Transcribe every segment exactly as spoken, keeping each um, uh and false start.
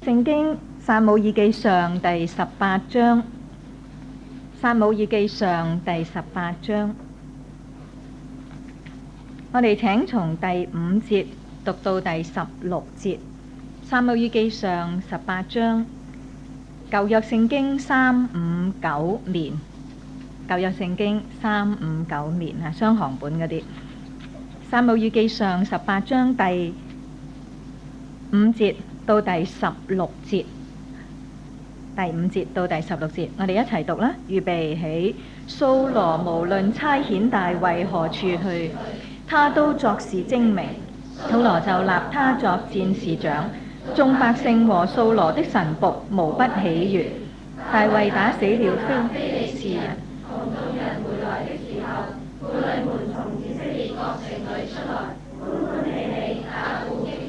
聖經撒母耳記上第十八章，撒母耳記上第十八章，我哋請從第五節讀到第十六節。撒母耳記上十八章，舊約聖經三五九年，舊約聖經三五九年啊，雙行本嗰啲。撒母耳記上十八章第五節到第十六節，第五節到第十六節，我哋一齊讀啦。預備起。掃羅無論差遣大衛何處去，他都作事精明。掃羅就立他作戰士長，眾百姓和掃羅的臣僕無不喜悅。大衛打死了非利士人。同眾人回來的時候，婦女們從以色列各城裏出來，歡歡喜喜打鼓擊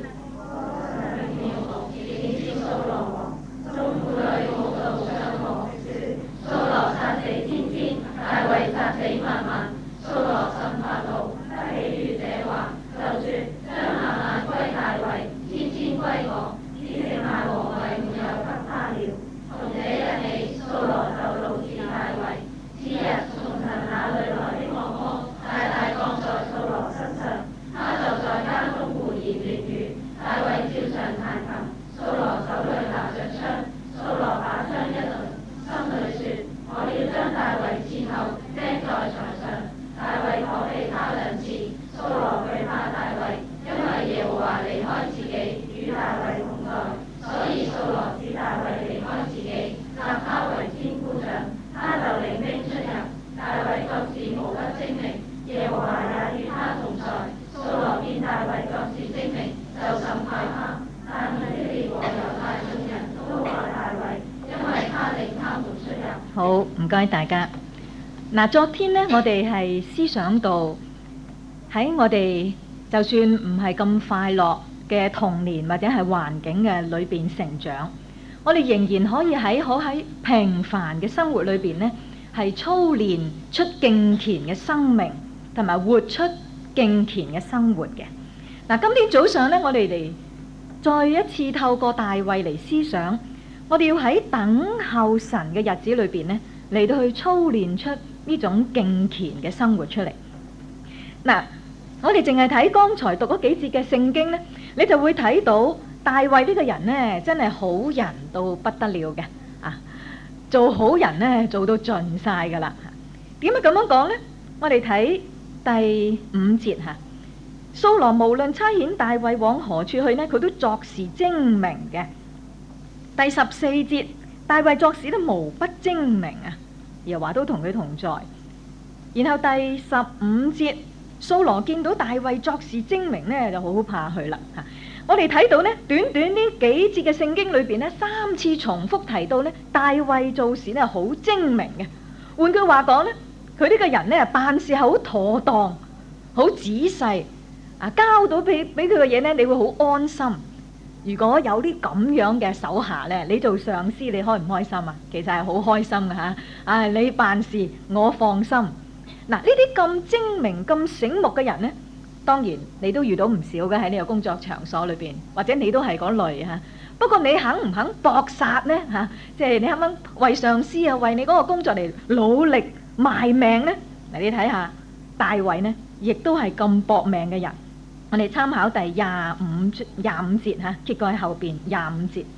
迎接掃羅王。眾婦女舞蹈上河，說：掃羅殺死千千，大衛殺死萬萬。掃羅甚發怒，不喜悅這話，就說：將萬萬歸大衛，千千歸我，只剩下王位沒有給他了。從這日起，掃羅就怒視大衛。次日，從神那裏來的惡魔大大降在掃羅身上，他就在家中胡言亂語。大衛照常彈琴，掃羅手裏拿着槍。掃羅把槍一掄，心裏說：我要將大衛刺透，釘在牆上。大衛躲避他兩次。掃羅懼怕大衛，因為耶和華離開自己，與大衛同在，所以掃羅使大衛離開自己，立他為千夫長。他就領兵出入。大衛作事無不精明，耶和華也與他同在。掃羅見大衛作事精明，就甚害怕。但以色列和猶大眾人都害大衛，因為他領他們出入。好，唔該大家。嗱，昨天呢，我哋係思想到喺我哋就算唔係咁快樂嘅童年或者係環境嘅裏邊成長，我哋仍然可以喺可喺平凡嘅生活裏邊呢，係操練出敬虔嘅生命，同埋活出敬虔嘅生活嘅。嗱，今天早上呢，我哋嚟再一次透過大衛嚟思想，我哋要喺等候神嘅日子裏邊呢，嚟到去操練出呢種敬虔嘅生活出嚟。嗱，我哋淨係睇剛才讀嗰幾節嘅聖經呢，你就會睇到大衛呢個人呢，真係好人到不得了嘅啊！做好人呢，做到盡晒噶啦。點解咁樣講呢？我哋睇第五節吓，掃羅無論差遣大衛往何處去呢，佢都作事精明嘅。第十四節，大衛作事都無不精明啊！耶和華都同佢同在。然後第十五節，掃羅見到大衛作事精明呢，就好怕佢啦吓。我哋睇到呢，短短呢幾節嘅聖經裏邊呢，三次重複提到呢，大衛做事呢好精明嘅。換句話講呢，佢呢個人呢辦事好妥當，好仔細啊，交到俾俾佢嘅嘢呢，你會好安心。如果有啲咁樣嘅手下呢，你做上司你開唔開心啊？其實係好開心嘅吓。啊，你辦事我放心。嗱，呢啲咁精明、咁醒目嘅人呢，當然你都遇到唔少嘅喺呢個工作場所裏邊，或者你都係嗰類嚇。不過你肯唔肯搏殺呢嚇？即係你肯唔肯為上司啊，為你嗰個工作嚟努力賣命呢？嗱，你睇下大衛呢，亦都係咁搏命嘅人。我哋參考第廿五廿五節嚇，揭過喺後邊廿五節。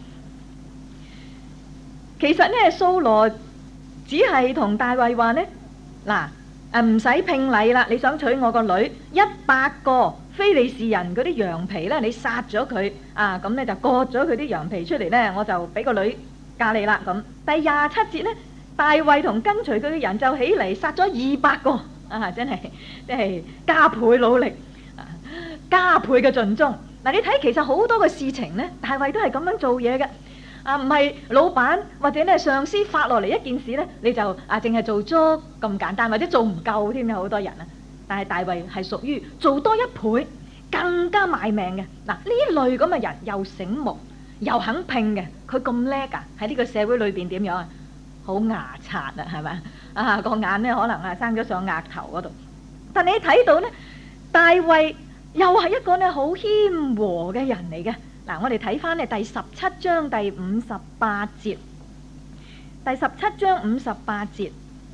其實呢，掃羅只係同大衛話呢，嗱。誒唔使聘禮啦！你想娶我個女，一百個非利士人嗰啲羊皮咧，你殺咗佢啊！咁咧就割咗佢啲羊皮出嚟咧，我就俾個女嫁你啦！咁第廿七節咧，大衛同跟隨佢嘅人就起嚟殺咗二百個啊！真係即係加倍努力，啊、加倍嘅盡忠。嗱、啊，你睇其實好多嘅事情咧，大衛都係咁樣做嘢嘅。啊，唔係老闆或者咧上司發落嚟一件事咧，你就啊淨係做足咁簡單，或者做唔夠添，有好多人啊。但係大衛係屬於做多一倍，更加賣命嘅。嗱，呢類咁嘅人又醒目又肯拼嘅，佢咁叻啊！喺呢個社會裏邊點樣啊？好牙刷啊，係咪啊？個眼咧可能啊生咗上額頭嗰度。但你睇到咧，大衛又係一個咧好謙和嘅人嚟嘅。 嗱，我哋睇翻呢第十七章第五十八節，第十七章五十八節，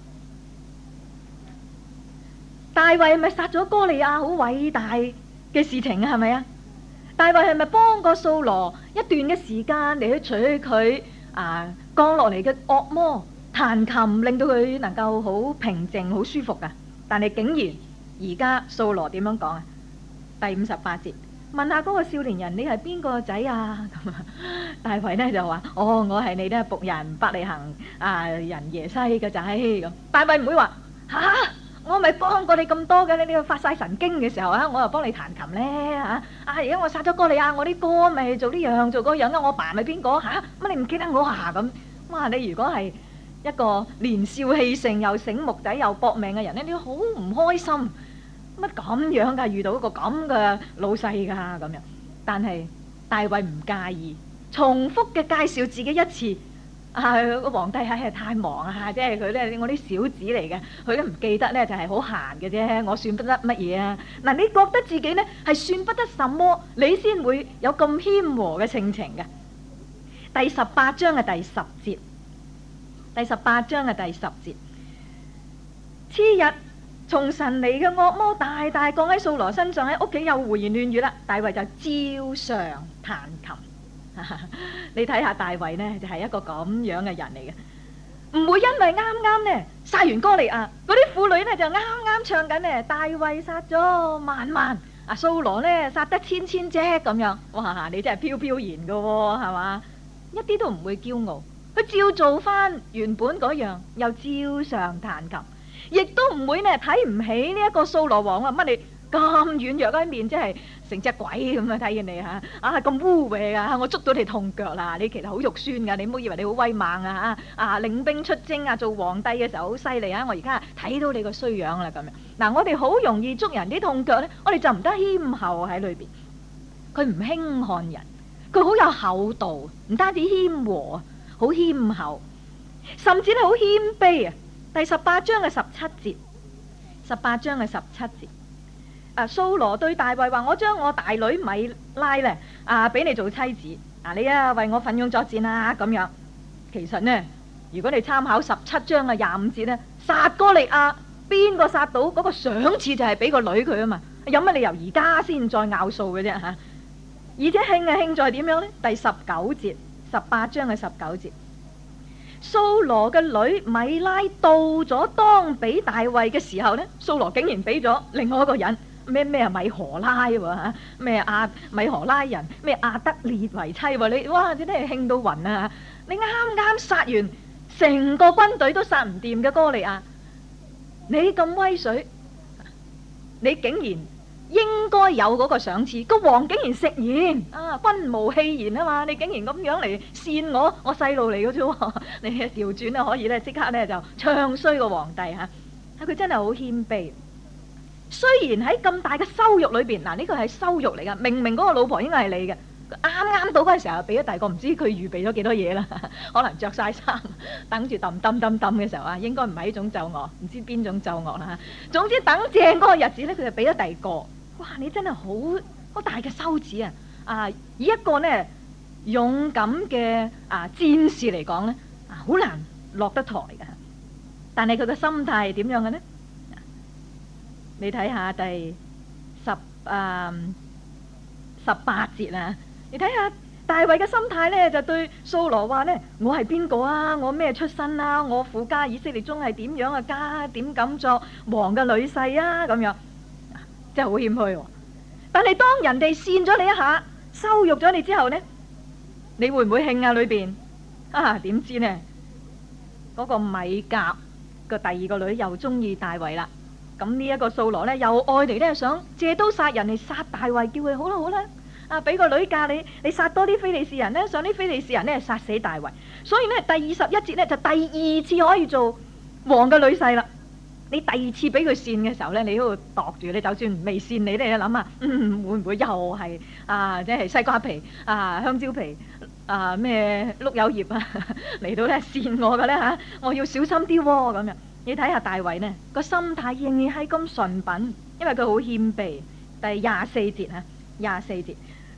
大衛係咪殺咗哥利亞好偉大嘅事情啊？係咪啊？大衛係咪幫過掃羅一段嘅時間嚟去取佢啊降落嚟嘅惡魔彈琴，令到佢能夠好平靜、好舒服噶？但係竟然而家掃羅點樣講啊？第五十八節，問下嗰個少年人，你係邊個仔啊？咁啊，大衛呢就話：哦，我係你嘅僕人伯利恆啊人耶西嘅仔咁。大衛唔會話吓。我咪幫過你咁多嘅，你你發晒神經嘅時候啊，我又幫你彈琴咧嚇。啊，而家我殺咗哥利亞，我啲歌咪做呢樣做嗰樣啊，我爸咪邊個嚇？乜你唔記得我啊咁？哇！你如果係一個年少氣盛又醒目仔又搏命嘅人咧，你好唔開心。乜咁樣㗎？遇到一個咁嘅老細㗎咁樣。但係大衛唔介意，重複嘅介紹自己一次。啊！個皇帝係係太忙啊，即係佢咧，我啲小子嚟嘅，佢都唔記得咧，就係好閒嘅啫。我算不得乜嘢啊？嗱，你覺得自己咧係算不得什麼，你先會有咁謙和嘅性情嘅。第十八章嘅第十節，第十八章嘅第十節，次日從神嚟嘅惡魔大大降喺掃羅身上，喺屋企又胡言亂語啦。大衛就照常彈琴。你睇下大衛呢，就係、是、一個咁樣嘅人嚟嘅，唔會因為啱啱呢殺完哥利亞，嗰啲婦女呢就啱啱唱緊呢大衛殺咗萬萬，啊掃羅呢殺得千千啫咁樣。哇！你真係飄飄然噶喎，係嘛？一啲都唔會驕傲，佢照做翻原本嗰樣，又照常彈琴，亦都唔會呢睇唔起呢一個掃羅王啊！乜你咁軟弱嗰一面，即係成隻鬼咁啊！睇見你嚇啊咁污穢啊！我捉到你痛腳啦！你其實好肉酸㗎，你唔好以為你好威猛啊！啊領兵出征啊，做皇帝嘅時候好犀利啊！我而家睇到你個衰樣啦咁樣。嗱，我哋好容易捉人啲痛腳咧，我哋就唔得謙厚喺裏邊。佢唔輕看人，佢好有厚道，唔單止謙和，好謙厚，甚至咧好謙卑啊！第十八章嘅十七節，十八章嘅十七節。啊！掃羅對大衛話：我將我大女米拉咧啊，俾你做妻子。啊，你啊為我奮勇作戰啊咁樣。其實呢，如果你參考十七章嘅廿五節呢，殺哥利亞邊個殺到嗰個賞賜就係俾個女佢啊嘛。有乜理由而家先再拗數嘅啫嚇？而且興啊興在點樣呢？第十九節，十八章嘅十九節，掃羅嘅女米拉到咗當俾大衛嘅時候呢，掃羅竟然俾咗另外一個人。咩咩啊米荷拉喎嚇，咩亞米荷拉人咩亞得列為妻喎。你哇真係興到暈啊！你啱啱殺完成個軍隊都殺唔掂嘅哥利亞，你咁威水，你竟然應該有嗰個賞賜，個王竟然食言啊，君無戲言啊嘛！你竟然咁樣嚟扇我，我細路嚟嘅啫喎，你調轉咧可以咧即刻咧就唱衰個皇帝嚇，佢真係好謙卑。雖然喺咁大嘅羞辱裏邊，嗱呢個係羞辱嚟噶，明明嗰個老婆應該係你嘅，啱啱到嗰陣時候俾咗第二個，唔知佢預備咗幾多嘢啦，可能着晒衫，等住揼揼揼揼嘅時候啊，應該唔係呢種奏樂，唔知邊種奏樂啦。總之等正嗰個日子咧，佢就俾咗第二個。哇！你真係好好大嘅羞恥啊！啊，以一個呢勇敢嘅啊戰士嚟講咧，啊好難落得台噶。但係佢嘅心態係點樣嘅呢？你睇下第十啊十八節啊，你睇下大衛嘅心態呢，就對掃羅話呢：我係邊個啊？我咩出身啊？我父家以色列中係點樣嘅家？點敢作王嘅女婿啊？咁樣真係好謙虛喎。但係當人哋扇咗你一下，羞辱咗你之後呢，你會唔會興啊？裏邊啊，點知呢？嗰個米甲個第二個女又中意大衛啦。咁呢一個掃羅呢，又愛嚟呢，想借刀殺人嚟殺大衛，叫佢好啦好啦，啊俾個女嫁你，你殺多啲非利士人呢，想啲非利士人呢殺死大衛。所以呢，第二十一節呢，就第二次可以做王嘅女婿啦。你第二次俾佢扇嘅時候呢，你喺度度住，你就算未扇你咧，你諗下，嗯會唔會又係啊即係西瓜皮啊香蕉皮啊咩碌柚葉啊嚟到呢扇我嘅呢？嚇，我要小心啲喎咁樣。你睇下大衛呢個心態仍然係咁純品，因為佢好謙卑。第廿四節啊，廿四節，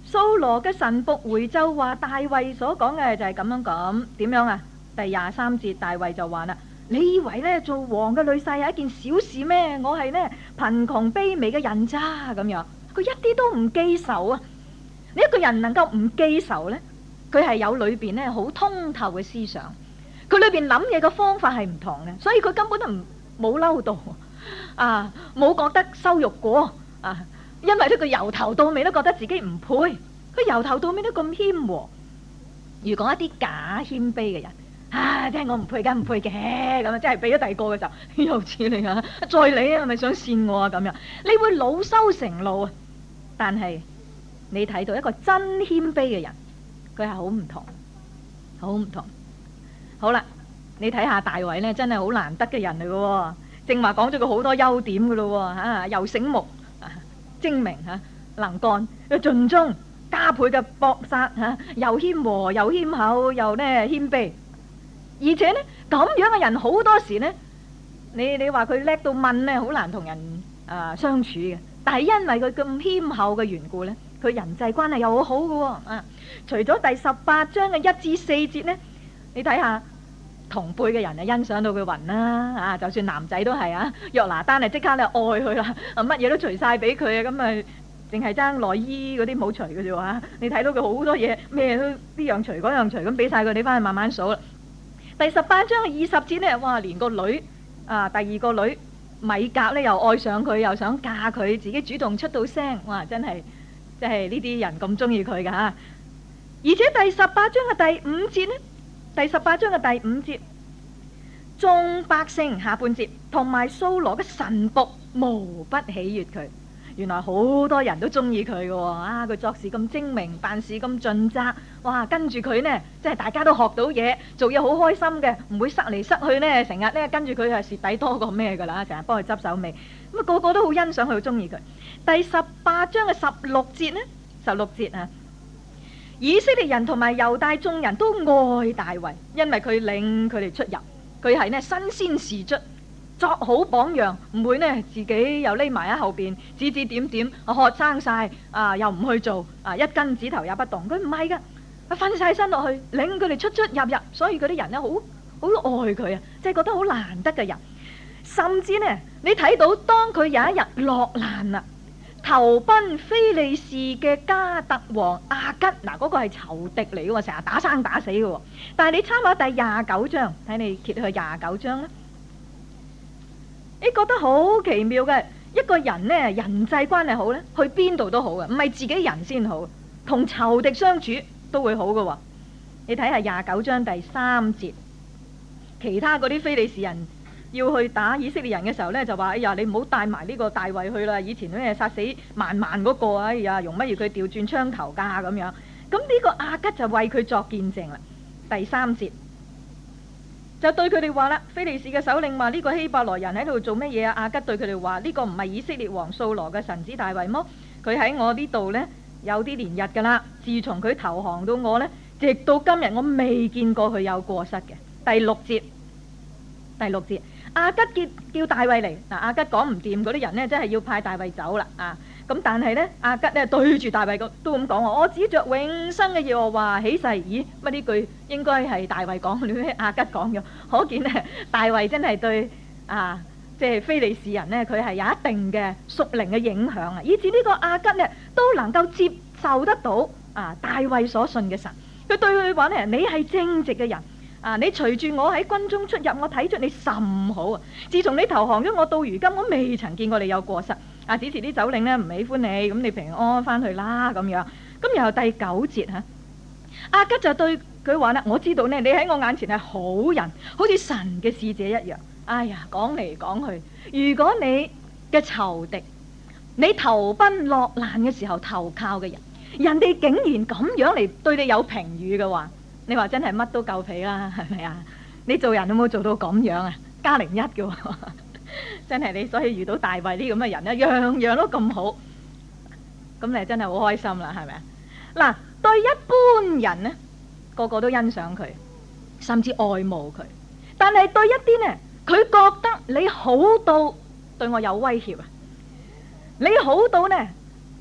掃羅嘅臣僕回奏話，大衛所講嘅就係咁樣咁，點樣啊？第廿三節，大衛就話啦：你以為呢做王嘅女婿係一件小事咩？我係呢貧窮卑微嘅人渣咁樣。佢一啲都唔記仇啊！你一個人能夠唔記仇呢？佢係有裏邊呢好通透嘅思想，佢裏邊諗嘢嘅方法係唔同嘅，所以佢根本都唔冇嬲到啊，冇覺得羞辱過啊，因為呢佢由頭到尾都覺得自己唔配，佢由頭到尾都咁謙和。如果一啲假謙卑嘅人，啊，即係我唔配梗唔配嘅咁啊，即係俾咗第二個嘅時候，又似你啊，再你啊，係咪想扇我啊咁樣？你會惱羞成怒啊！但係你睇到一個真謙卑嘅人，佢係好唔同，好唔同。好啦，你睇下大衛呢，真係好難得嘅人嚟嘅。正話講咗佢好多優點嘅咯，吓、啊、又醒目、啊、精明吓、啊、能幹，又盡忠，加倍嘅搏殺吓，又謙和又謙厚又呢謙卑。而且呢，咁樣嘅人好多時呢，你你話佢叻到問呢，好難同人啊相處嘅。但係因為佢咁謙厚嘅緣故呢，佢人際關係又好好嘅喎啊！除咗第十八章嘅一至四節呢，你睇下同輩嘅人啊欣賞到佢暈啦啊！就算男仔都係啊，約拿單啊即刻咧愛佢啦，啊乜嘢都除晒俾佢啊，咁啊淨係爭內衣嗰啲冇除嘅啫喎！你睇到佢好多嘢咩都呢樣除嗰樣除咁俾晒佢，你翻去慢慢數啦。第十八章嘅二十節呢，哇！連個女啊，第二個女米甲呢又愛上佢，又想嫁佢，自己主動出到聲，哇！真係即係呢啲人咁中意佢㗎嚇。而且第十八章嘅第五節呢，第十八章嘅第五節，眾百姓下半節同埋掃羅嘅臣僕無不喜悅佢。原來好多人都中意佢嘅喎，啊！佢作事咁精明，辦事咁盡責，哇！跟住佢呢，即係大家都學到嘢，做嘢好開心嘅，唔會塞嚟塞去呢。成日呢跟住佢係蝕底多過咩㗎啦，成日幫佢執手尾，咁啊個個都好欣賞佢，好中意佢。第十八章嘅十六節呢，十六節啊，以色列人同埋猶大眾人都愛大衛，因為佢領佢哋出入，佢係呢新鮮事蹟，作好榜樣，唔會呢自己又匿埋喺後邊指指點點，學生晒啊，又唔去做啊，一根指頭也不動。佢唔係噶，佢瞓晒身落去，領佢哋出出入入，所以嗰啲人呢好好愛佢啊，即係覺得好難得嘅人。甚至呢，你睇到當佢有一日落難啦，投奔非利士嘅加特王亞吉，嗱嗰個係仇敵嚟嘅喎，成日打生打死嘅喎。但係你參考第廿九章，睇你揭去廿九章啦。你覺得好奇妙嘅一個人呢，人際關係好呢，去邊度都好嘅，唔係自己人先好，同仇敵相處都會好嘅喎。你睇下廿九章第三節，其他嗰啲非利士人要去打以色列人嘅時候呢，就話：哎呀，你唔好帶埋呢個大衛去啦！以前咧殺死萬萬嗰個，哎呀，容乜要佢調轉槍頭㗎咁樣。咁呢個亞吉就為佢作見證啦。第三節。就對佢哋話啦，非利士嘅首領話：呢個希伯來人喺度做乜嘢啊？亞吉對佢哋話：呢個唔係以色列王掃羅嘅臣子大衛麼？佢喺我呢度呢，有啲連日噶啦。自從佢投降到我呢，直到今日我未見過佢有過失嘅。第六節，第六節，亞吉叫叫大衛嚟嗱，亞吉講唔掂嗰啲人呢，真係要派大衛走啦啊！咁但係呢，亞吉呢對住大衛都咁講：我指着永生嘅耶和華起誓。咦，乜呢句應該係大衛講，你咩亞吉講嘅？可見呢，大衛真係對啊，即係非利士人呢，佢係有一定嘅屬靈嘅影響啊，以至呢個亞吉呢都能夠接受得到啊大衛所信嘅神。佢對佢話呢：你係正直嘅人啊，你隨住我喺軍中出入，我睇出你甚好啊。自從你投降咗我到如今，我未曾見過你有過失。啊！指示啲首領呢唔喜歡你，咁你平安翻去啦咁樣。咁然後第九節嚇，亞吉就對佢話啦：我知道呢，你喺我眼前係好人，好似神嘅使者一樣。哎呀，講嚟講去，如果你嘅仇敵，你投奔落難嘅時候投靠嘅人，人哋竟然咁樣嚟對你有評語嘅話，你話真係乜都夠皮啦，係咪啊？你做人有冇做到咁樣啊？加零一嘅喎。真係你，所以遇到大衛呢咁嘅人咧，樣樣都咁好，咁你真係好開心啦，係咪啊？嗱，對一般人呢，個個都欣賞佢，甚至愛慕佢。但係對一啲呢，佢覺得你好到對我有威脅啊，你好到呢，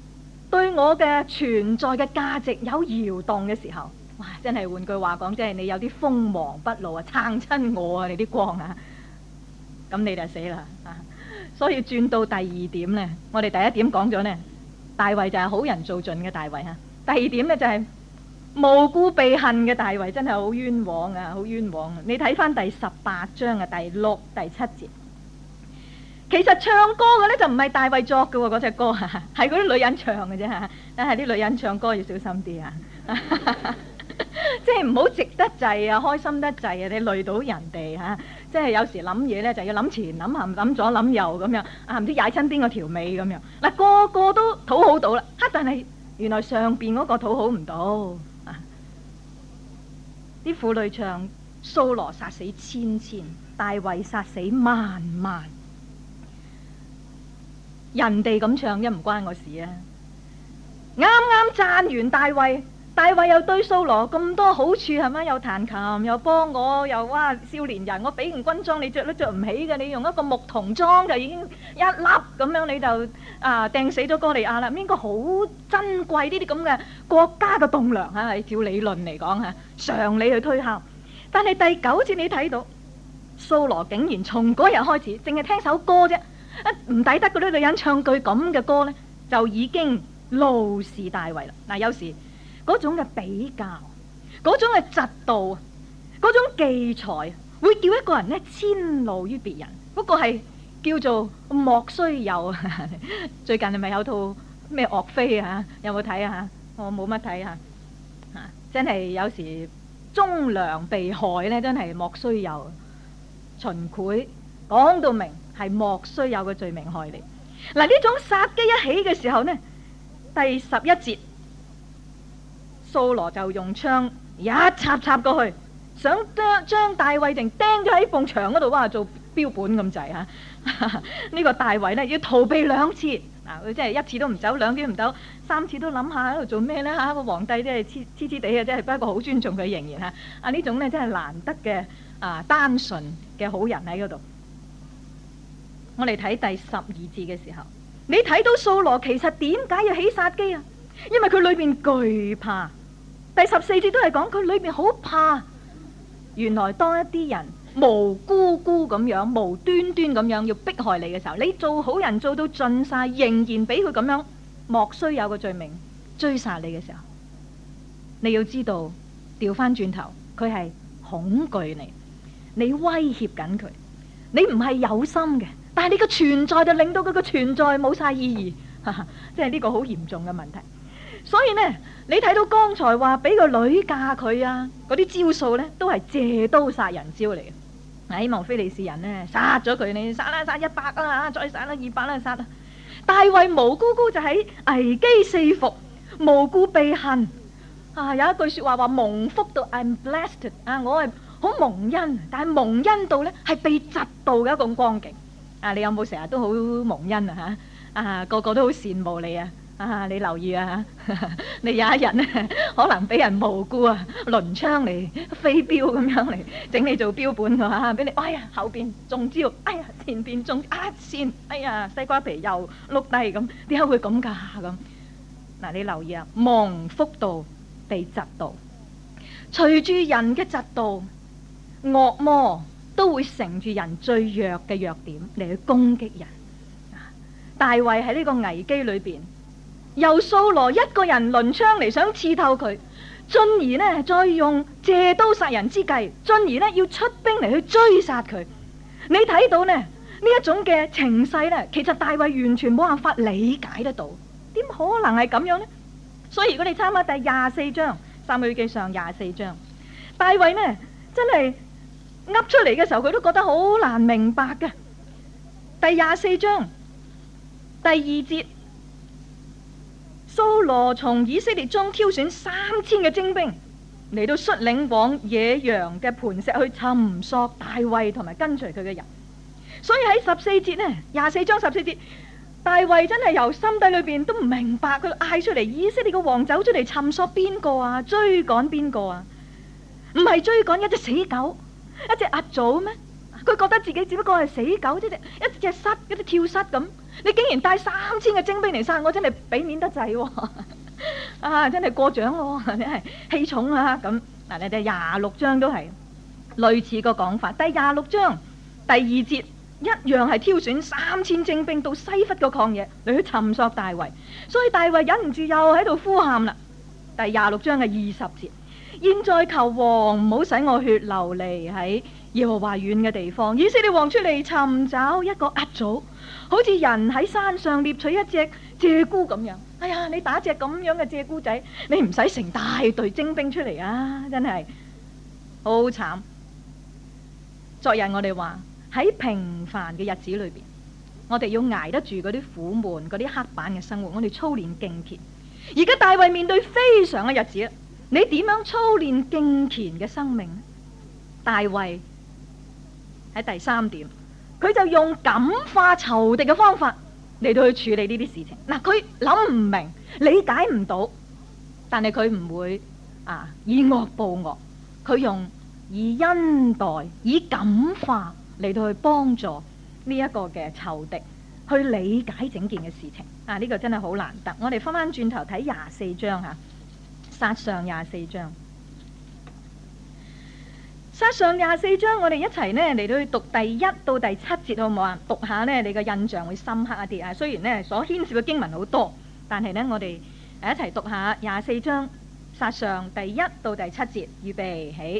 對我嘅存在嘅價值有搖動嘅時候，哇！真係換句話講，即係你有啲鋒芒不露啊，撐親我啊，你啲光啊，咁你就死啦啊！所以轉到第二點呢，我哋第一點講咗呢，大衛就係好人做盡嘅大衛啊。第二點呢，就係無故被恨嘅大衛，真係好冤枉啊，好冤枉啊！你睇翻第十八章嘅第六、第七節，其實唱歌嘅呢，就唔係大衛作嘅喎，嗰隻歌係嗰啲女人唱嘅啫嚇，但係啲女人唱歌要小心啲啊！即係唔好直得滯啊，開心得滯啊，你累到人哋嚇、啊。即係有時諗嘢呢，就要諗前諗後諗左諗右咁樣啊，唔知踩親邊個條尾咁樣。嗱、啊、個個都討好到啦，嚇、啊！但係原來上邊嗰個討好唔到啊！啲婦女唱掃羅殺死千千，大衛殺死萬萬。人哋咁唱一唔關我事啊！啱啱讚完大衛。大衛又對掃羅咁多好處係咪？又彈琴又幫我，又哇少年人，我俾件軍裝你着都着唔起嘅，你用一個牧童裝就已經一粒咁樣你就啊掟死咗哥利亞啦！應該好珍貴呢啲咁嘅國家嘅棟梁嚇，照理論嚟講嚇，常理去推敲。但係第九節你睇到掃羅竟然從嗰日開始，淨係聽首歌啫，唔抵得嗰啲女人唱句咁嘅歌呢，就已經怒視大衛啦。嗱，有時嗰種嘅比較，嗰種嘅嫉妒，嗰種忌才，會叫一個人咧遷怒於別人。嗰個係叫做莫須有。最近係咪有套咩岳飛啊？有冇睇啊？我冇乜睇啊！啊，真係有時忠良被害咧，真係莫須有。秦檜講到明係莫須有嘅罪名害你。嗱，呢種殺機一起嘅時候呢，第十一節。掃羅就用槍一插插過去，想將大衛定釘咗喺埲牆嗰度，哇！做標本咁滯嚇。呢個大衛呢，要逃避兩次，嗱佢真係一次都唔走，兩次都唔走，三次都諗下喺度做咩呢？嚇、啊？個皇帝真係黐黐黐地嘅，真係不過好尊重佢仍然嚇。啊呢種呢，真係難得嘅啊單純嘅好人喺嗰度。我哋睇第十二節嘅時候，你睇到掃羅其實點解要起殺機啊？因為佢裏邊懼怕。第十四節都係講佢裏邊好怕。原來當一啲人無辜辜咁樣、無端端咁樣要迫害你嘅時候，你做好人做到盡晒，仍然俾佢咁樣莫須有個罪名追殺你嘅時候，你要知道調翻轉頭，佢係恐懼你，你威脅緊佢，你唔係有心嘅，但係你個存在就令到佢個存在冇晒意義，即係呢個好嚴重嘅問題。所以呢，你睇到剛才話俾個女嫁佢啊，嗰啲招數呢都係借刀殺人招嚟嘅。希望非利士人呢殺咗佢，你殺啦殺一百啦，再殺啦二百啦殺啦。大衛無辜辜就喺危機四伏，無故被恨啊！有一句說話話蒙福到 I'm blessed 啊，我係好蒙恩，但係蒙恩到呢係被嫉妒嘅一個光景啊！你有冇成日都好蒙恩啊？吓啊，個個都好羨慕你啊！啊！你留意啊！你有一日呢，可能俾人無辜啊，輪槍嚟飛鏢咁樣嚟整你做標本㗎嚇，俾你哎呀後邊中招，哎呀前邊中啊線，哎呀西瓜皮又碌低咁，點解會咁㗎咁？嗱，你留意啊，蒙福到被嫉妒，隨住人嘅嫉妒，惡魔都會乘住人最弱嘅弱點嚟去攻擊人。大衛喺呢個危機裏邊，由掃羅一個人輪槍嚟想刺透佢，進而呢再用借刀殺人之計，進而呢要出兵嚟去追殺佢。你睇到呢呢一種嘅情勢呢，其實大衛完全冇辦法理解得到，點可能係咁樣呢？所以如果你參考第廿四章撒母耳記上廿四章，大衛呢真係噏出嚟嘅時候，佢都覺得好難明白嘅。第廿四章第二節，掃羅從以色列中挑選三千嘅精兵嚟到率領往野羊嘅磐石去尋索大衛同埋跟隨佢嘅人。所以喺十四節呢，廿四章十四節，大衛真係由心底裏邊都唔明白，佢嗌出嚟，以色列嘅王走出嚟尋索邊個啊？追趕邊個啊？唔係追趕一隻死狗，一隻壓組咩？佢覺得自己只不過係死狗，一隻一隻虱，一隻跳虱咁。 你竟然帶三千嘅精兵嚟殺我，真係俾面得滯喎！啊，真係過獎喎，真係氣重啊！咁嗱，你哋廿六章都係類似個講法。第廿六章第二節一樣係挑選三千精兵到西弗個曠野嚟去尋索大衛，所以大衛忍唔住又喺度呼喊啦。第廿六章嘅二十節，現在求王唔好使我血流離喺耶和華遠嘅地方。以色列王出嚟尋找一個壓祖，好似人喺山上獵取一隻鷓鴣咁樣。哎呀，你打隻咁樣嘅鷓鴣仔，你唔使成大隊精兵出嚟啊！真係好慘。昨日我哋話喺平凡嘅日子裏邊，我哋要捱得住嗰啲苦悶、嗰啲黑板嘅生活，我哋操練敬虔。而家大衛面對非常嘅日子，你點樣操練敬虔嘅生命呢？大衛喺第三點，佢就用感化仇敵嘅方法嚟到去處理呢啲事情。嗱，佢諗唔明，理解唔到，但係佢唔會啊以惡報惡，佢用以恩待、以感化嚟到去幫助呢一個嘅仇敵去理解整件嘅事情。啊，呢個真係好難得。我哋翻翻轉頭睇廿四章吓，撒上廿四章。撒上廿四章，我哋一齊呢嚟到去讀第一到第七節，好唔好啊？讀下呢，你個印象會深刻一啲啊。雖然呢所牽涉嘅經文好多，但係呢，我哋一齊讀下廿四章撒上第一到第七節，預備起。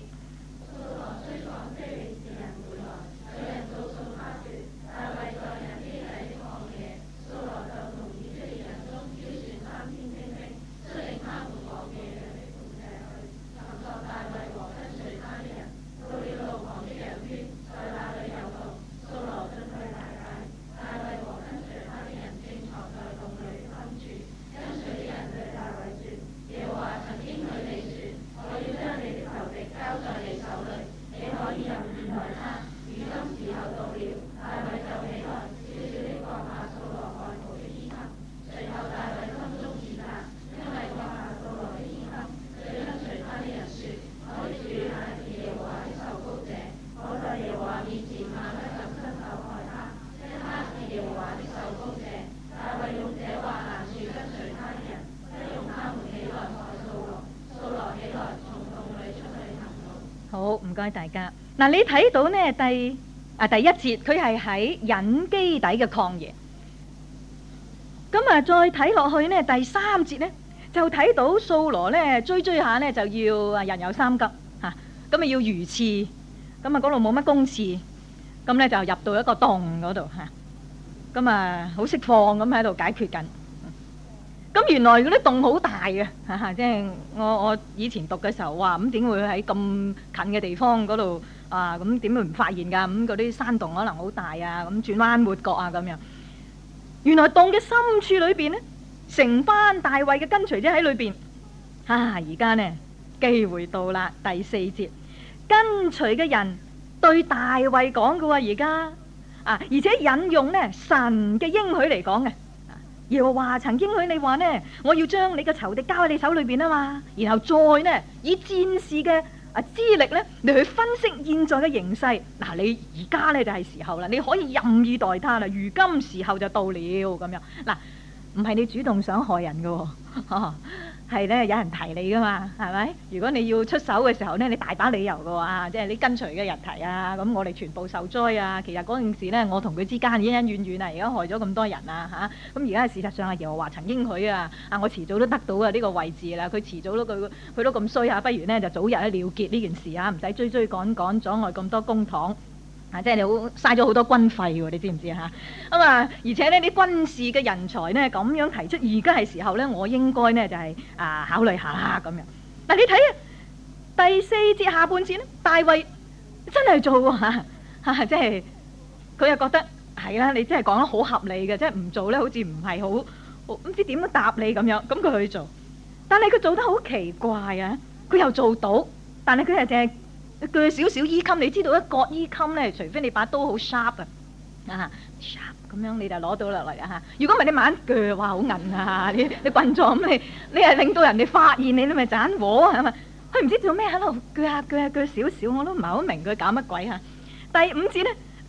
好，唔該大家。嗱，你睇到呢第啊第一節，佢係喺隱基底嘅曠野。咁啊，再睇落去呢第三節呢，就睇到掃羅呢追追下呢，就要啊人有三急嚇，咁啊要魚刺，咁啊嗰度冇乜公廁，咁呢就入到一個洞嗰度嚇，咁啊好釋放咁喺度解決緊。咁原來嗰啲洞好大嘅，嚇，即係我我以前讀嘅時候話，咁點會喺咁近嘅地方嗰度啊？咁點會唔發現㗎？咁嗰啲山洞可能好大啊，咁轉彎抹角啊咁樣。原來洞嘅深處裏邊呢，成班大衛嘅跟隨者喺裏邊。啊！而家呢機會到啦，第四節，跟隨嘅人對大衛講嘅喎，而家啊，而且引用呢神嘅應許嚟講嘅。耶和華曾經許你話呢，我要將你嘅仇敵交喺你手裏邊啊嘛，然後再呢以戰士嘅啊資歷呢，你去分析現在嘅形勢。嗱、啊，你而家呢就係、是、時候啦，你可以任意待他啦，如今時候就到了咁樣。嗱、啊，唔係你主動想害人嘅、哦，係呢有人提你噶嘛，係咪？如果你要出手嘅時候呢，你大把理由嘅喎，即係你跟隨嘅人提啊，咁我哋全部受災啊。其實嗰件事呢，我同佢之間已經恩恩怨怨啊，而家害咗咁多人啊嚇。咁而家事實上啊，耶和華曾應許啊，啊我遲早都得到啊呢個位置啦。佢遲早都佢佢都咁衰啊，不如呢就早日去了結呢件事啊，唔使追追趕趕阻礙咁多公帑。啊！即係你好嘥咗好多軍費喎，你知唔知啊？咁啊，而且呢啲軍事嘅人才呢，咁樣提出，而家係時候呢，我應該呢就係、是、啊考慮下啦咁樣。嗱，你睇啊，第四節下半節呢，大衛真係做喎嚇嚇，即係佢又覺得係啦，你真係講得好合理嘅，即係唔做呢好似唔係好唔知點樣答你咁樣，咁佢去做，但係佢做得好奇怪啊！佢又做到，但係佢係淨係鋸少少衣襟，你知道一割衣襟咧，除非你把刀好 sharp 啊，啊 sharp 咁樣你就攞到落嚟啊嚇！如果唔係你慢慢鋸，哇好韌啊！你你棍狀咁你你係令到人哋發現你，你咪盞禍係咪？佢唔知做咩喺度鋸下鋸下鋸少少，我都唔係好明佢搞乜鬼嚇。第五節咧，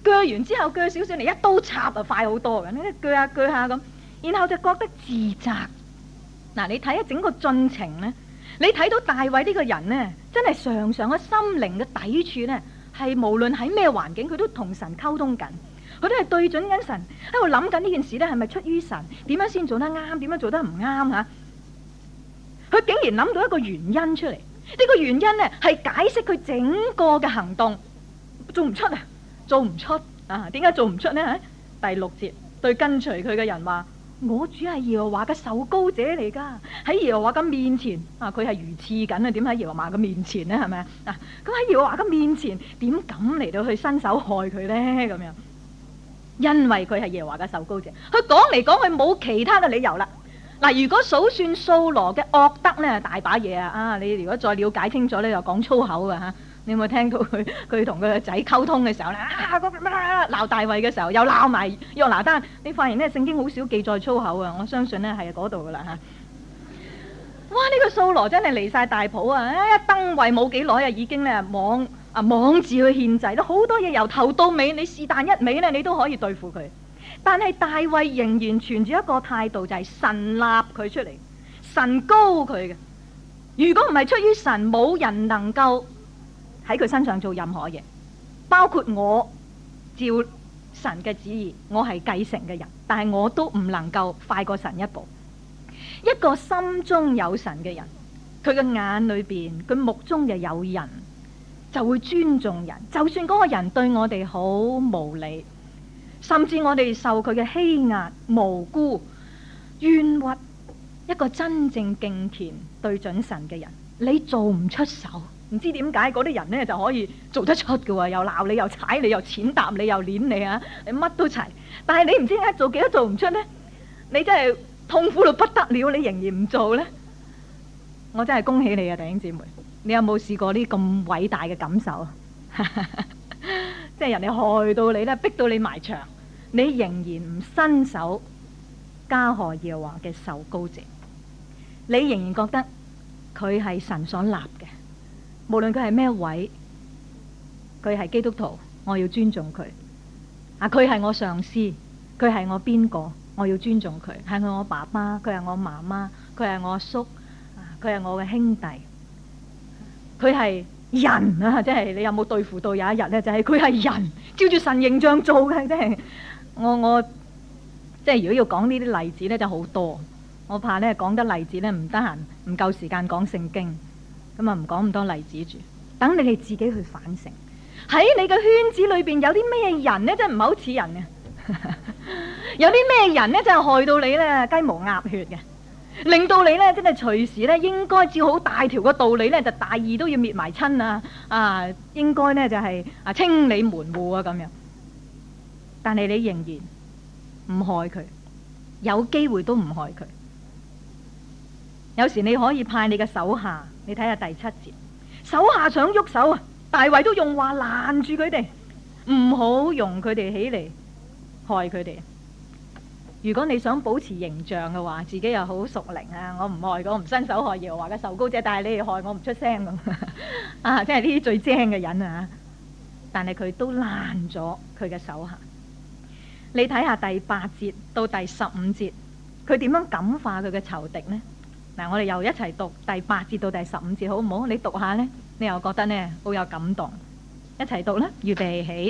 鋸完之後鋸少少嚟一刀插就快好多嘅，呢鋸下鋸下咁，然後就覺得自責。嗱，你睇下整個進程呢，你睇到大衛呢個人呢，真係常常嘅心靈嘅抵觸呢，係無論喺咩環境，佢都同神溝通緊，佢都係對準緊神，喺度諗緊呢件事呢係咪出於神，點樣先做得啱，點樣做得唔啱嚇？佢竟然諗到一個原因出嚟，呢個原因呢係解釋佢整個嘅行動做唔出啊，做唔出啊？點解做唔出呢？第六節對跟隨佢嘅人話：我主係耶和華嘅受膏者嚟噶，喺耶和華嘅面前啊，佢係如廁緊啊，點喺耶和華嘅面前呢？係咪啊？嗱，咁喺耶和華嘅面前，點敢嚟到去伸手害佢呢？咁樣，因為佢係耶和華嘅受膏者，佢講嚟講去冇其他嘅理由啦。嗱，如果數算掃羅嘅惡德呢，大把嘢啊！啊，你如果再了解清楚呢，又講粗口啊嚇！你有冇聽到佢佢同佢個仔溝通嘅時候咧？啊，鬧大衛嘅時候又鬧埋約拿單，你發現呢聖經好少記載粗口啊！我相信呢係嗰度噶啦嚇。哇！呢個掃羅真係離晒大譜啊！一登位冇幾耐啊，已經咧妄啊妄自去獻祭，都好多嘢由頭到尾，你是但一味呢，你都可以對付佢。但係大衛仍然存住一個態度，就係神立佢出嚟，神高佢嘅。如果唔係出於神，冇人能夠喺佢身上做任何嘢，包括我照神嘅旨意，我係繼承嘅人，但係我都唔能夠快過神一步。一個心中有神嘅人，佢嘅眼裏邊，佢目中就有人，就會尊重人，就算嗰個人對我哋好無理，甚至我哋受佢嘅欺壓、無辜、冤屈，一個真正敬虔對準神嘅人，你做唔出手，唔知點解嗰啲人呢就可以做得出嘅喎，又鬧你，又踩你，又踐踏你，又攆你啊，你乜都齊。但係你唔知點解做幾多做唔出呢？你真係痛苦到不得了，你仍然唔做呢？我真係恭喜你啊，弟兄姊妹！你有冇試過呢咁偉大嘅感受？即係人哋害到你咧，逼到你埋牆，你仍然唔伸手加害耶和華嘅受膏者，你仍然覺得佢係神所立嘅，無論佢係咩位，佢係基督徒，我要尊重佢。啊，佢係我上司，佢係我邊個，我要尊重佢。係佢我爸爸，佢係我媽媽，佢係我阿叔，佢係我嘅兄弟，佢係人啊！即係你有冇對付到有一日呢？就係佢係人，照住神形象做嘅。即係我我即係如果要講呢啲例子呢，就好多。我怕呢講得例子呢唔得閒，唔夠時間講聖經，咁啊唔講咁多例子住。等你哋自己去反省，喺你嘅圈子裏邊有啲咩人呢？真係唔係好似人嘅。有啲咩人呢？真係害到你呢雞毛鴨血嘅。令到你呢，真係隨時呢，應該照好大條個道理呢，就大義都要滅埋親啊！啊，應該呢，就係、是、啊清理門戶啊咁樣。但係你仍然唔害佢，有機會都唔害佢。有時你可以派你嘅手下，你睇下第七節，手下想喐手啊，大衛都用話攔住佢哋，唔好容佢哋起嚟害佢哋。如果你想保持形象嘅話，自己又好屬靈啊！我唔害我唔伸手害耶和華嘅受膏者，但係你哋害我唔出聲咁啊！即係呢啲最精嘅人啊！但係佢都攔咗佢嘅手下。你睇下第八節到第十五節，佢點樣感化佢嘅仇敵呢？嗱，我哋又一齊讀第八節到第十五節好唔好？你讀下呢，你又覺得呢好有感動，一齊讀啦！預備起。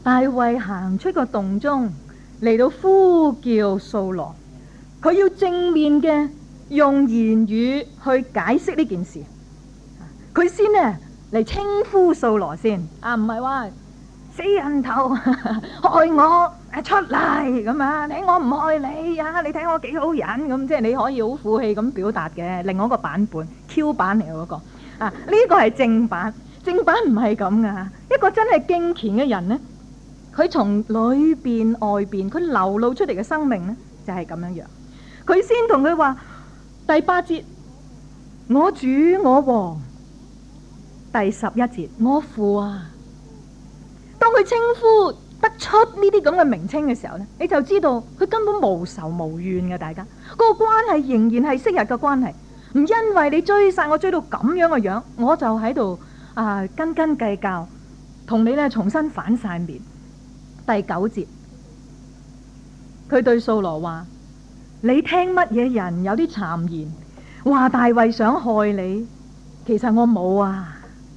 大衛行出個洞中嚟到呼叫掃羅，佢要正面嘅用言語去解釋呢件事。佢先呢嚟稱呼掃羅先，啊唔係話死人頭害我出嚟咁啊！你我唔害你啊！你睇我幾好人咁，即係你可以好負氣咁表達嘅。另外一個版本 Q 版嚟嗰個啊，呢個係正版，正版唔係咁噶。一個真係敬虔嘅人呢，佢從裏邊外邊佢流露出嚟嘅生命呢，就係咁樣樣。佢先同佢話第八節，我主我王。第十一節，我父啊。當佢稱呼得出呢啲咁嘅名稱嘅時候呢，你就知道佢根本無仇無怨嘅。大家嗰個關係仍然係昔日嘅關係，唔因為你追殺我追到咁樣嘅樣，我就喺度啊斤斤計較，同你呢重新反晒面。第九節，佢對掃羅話：你聽乜嘢人有啲讒言，話大衛想害你，其實我冇啊。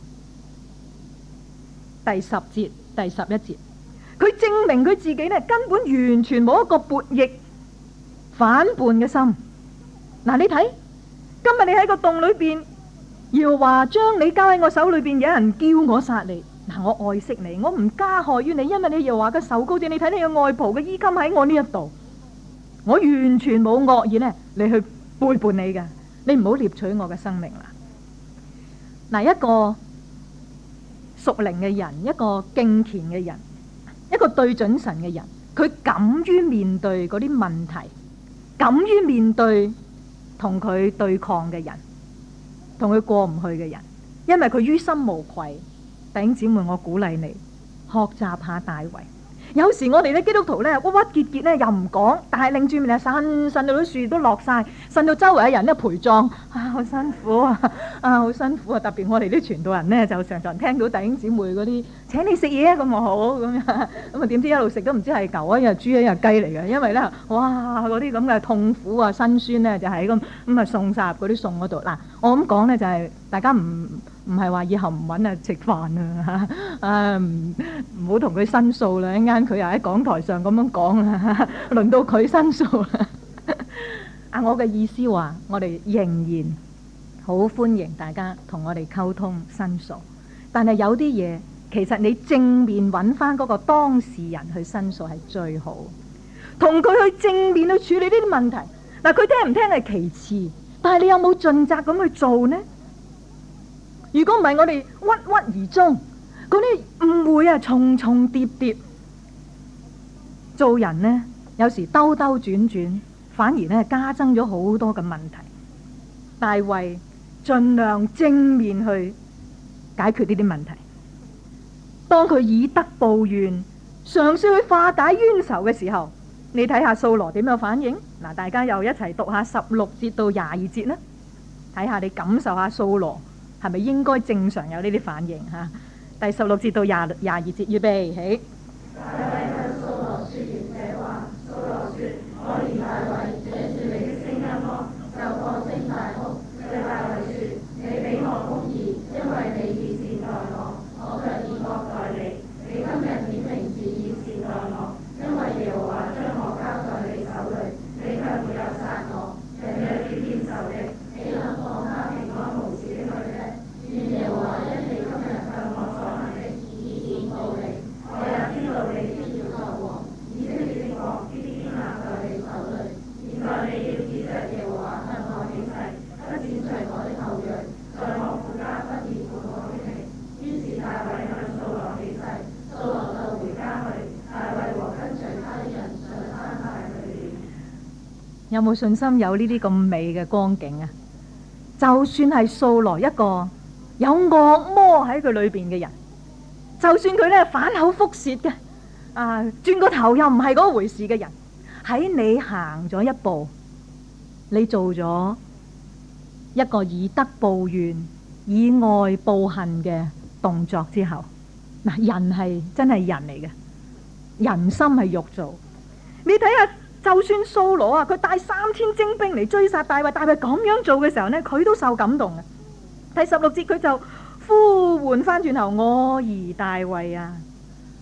第十節、第十一節，佢證明佢自己呢根本完全冇一個悖逆反叛嘅心。嗱，你睇今日你喺個洞裏邊，耶和華將你交喺我手裏邊，有人叫我殺你。嗱，我愛惜你，我唔加害於你，因為你耶和華嘅受膏者，你睇你嘅外袍嘅衣襟喺我呢一度，我完全冇惡意呢，你去背叛你嘅，你唔好獵取我嘅生命啦。嗱，一個屬靈嘅人，一個敬虔嘅人，一個對準神嘅人，佢敢於面對嗰啲問題，敢於面對同佢對抗嘅人，同佢過唔去嘅人，因為佢於心無愧。弟兄姊妹，我鼓勵你學習下大衛。有時我哋咧基督徒咧鬱鬱結結咧又唔講，但係擰住面啊呻呻到啲樹都落晒，呻到周圍嘅人咧陪葬啊，好辛苦啊，啊好辛苦啊！特別我哋啲傳道人咧就常常聽到弟兄姊妹嗰啲請你食嘢啊，咁我好咁樣，咁啊點知一路食都唔知係牛啊，一係豬啊，一係雞嚟嘅，因為咧哇嗰啲咁嘅痛苦啊辛酸咧就喺咁咁啊送晒入嗰啲餸嗰度。嗱，我咁講咧就係、是、大家唔唔係話以後唔揾啊食飯啊，啊唔唔好同佢申訴啦，一間佢又喺講台上咁樣講啦，輪到佢申訴啦。啊，我嘅意思話，我哋仍然好歡迎大家同我哋溝通申訴，但係有啲嘢其實你正面揾翻嗰個當事人去申訴係最好，同佢去正面去處理呢啲問題。嗱，佢聽唔聽係其次，但係你有冇盡責咁去做呢？如果唔係，我哋鬱鬱而終，嗰啲誤會啊重重疊疊，做人呢，有時兜兜轉轉，反而呢加增咗好多嘅問題。大衛盡量正面去解決呢啲問題。當佢以德報怨，嘗試去化解冤仇嘅時候，你睇下掃羅點樣反應？嗱，大家又一齊讀下十六節到廿二節啦，睇下你感受下掃羅係咪應該正常有呢啲反應吓？第十六節到廿廿二節，預備起。 大衛向掃羅說完這話，掃羅說：我兒大衛，這是你的聲音麼？就放聲大哭。對大衛說：你比我公義，因為你以善待我，我卻以惡待你。你今日顯明是以善待我，因為耶和華將我交在你手裏，你卻沒有殺我，人若要獻仇的，豈能放他平安無事的去呢？願耶和華因你今日向我所行的以善報你。我也知道你必要作王，以色列的國必堅立在你手裏。現在你要指着耶和華向我起誓，不剪除我的後裔，在我父家不移叛我的名。於是大衛向掃羅起誓，掃羅就回家去，大衛和跟隨他的人上山下去了。 有冇信心有呢啲咁美嘅光景啊？就算係掃羅一個有惡魔喺佢裏邊嘅人，就算佢咧反口覆舌嘅，啊轉個頭又唔係嗰回事嘅人，喺你行咗一步，你做咗一個以德報怨、以愛報恨嘅動作之後，嗱，人係真係人嚟嘅，人心係肉做。你睇下，就算掃羅啊，佢帶三千精兵嚟追殺大衛，大衛咁樣做嘅時候呢，佢都受感動嘅。第十六節佢就呼喚翻轉頭，我兒大衛啊，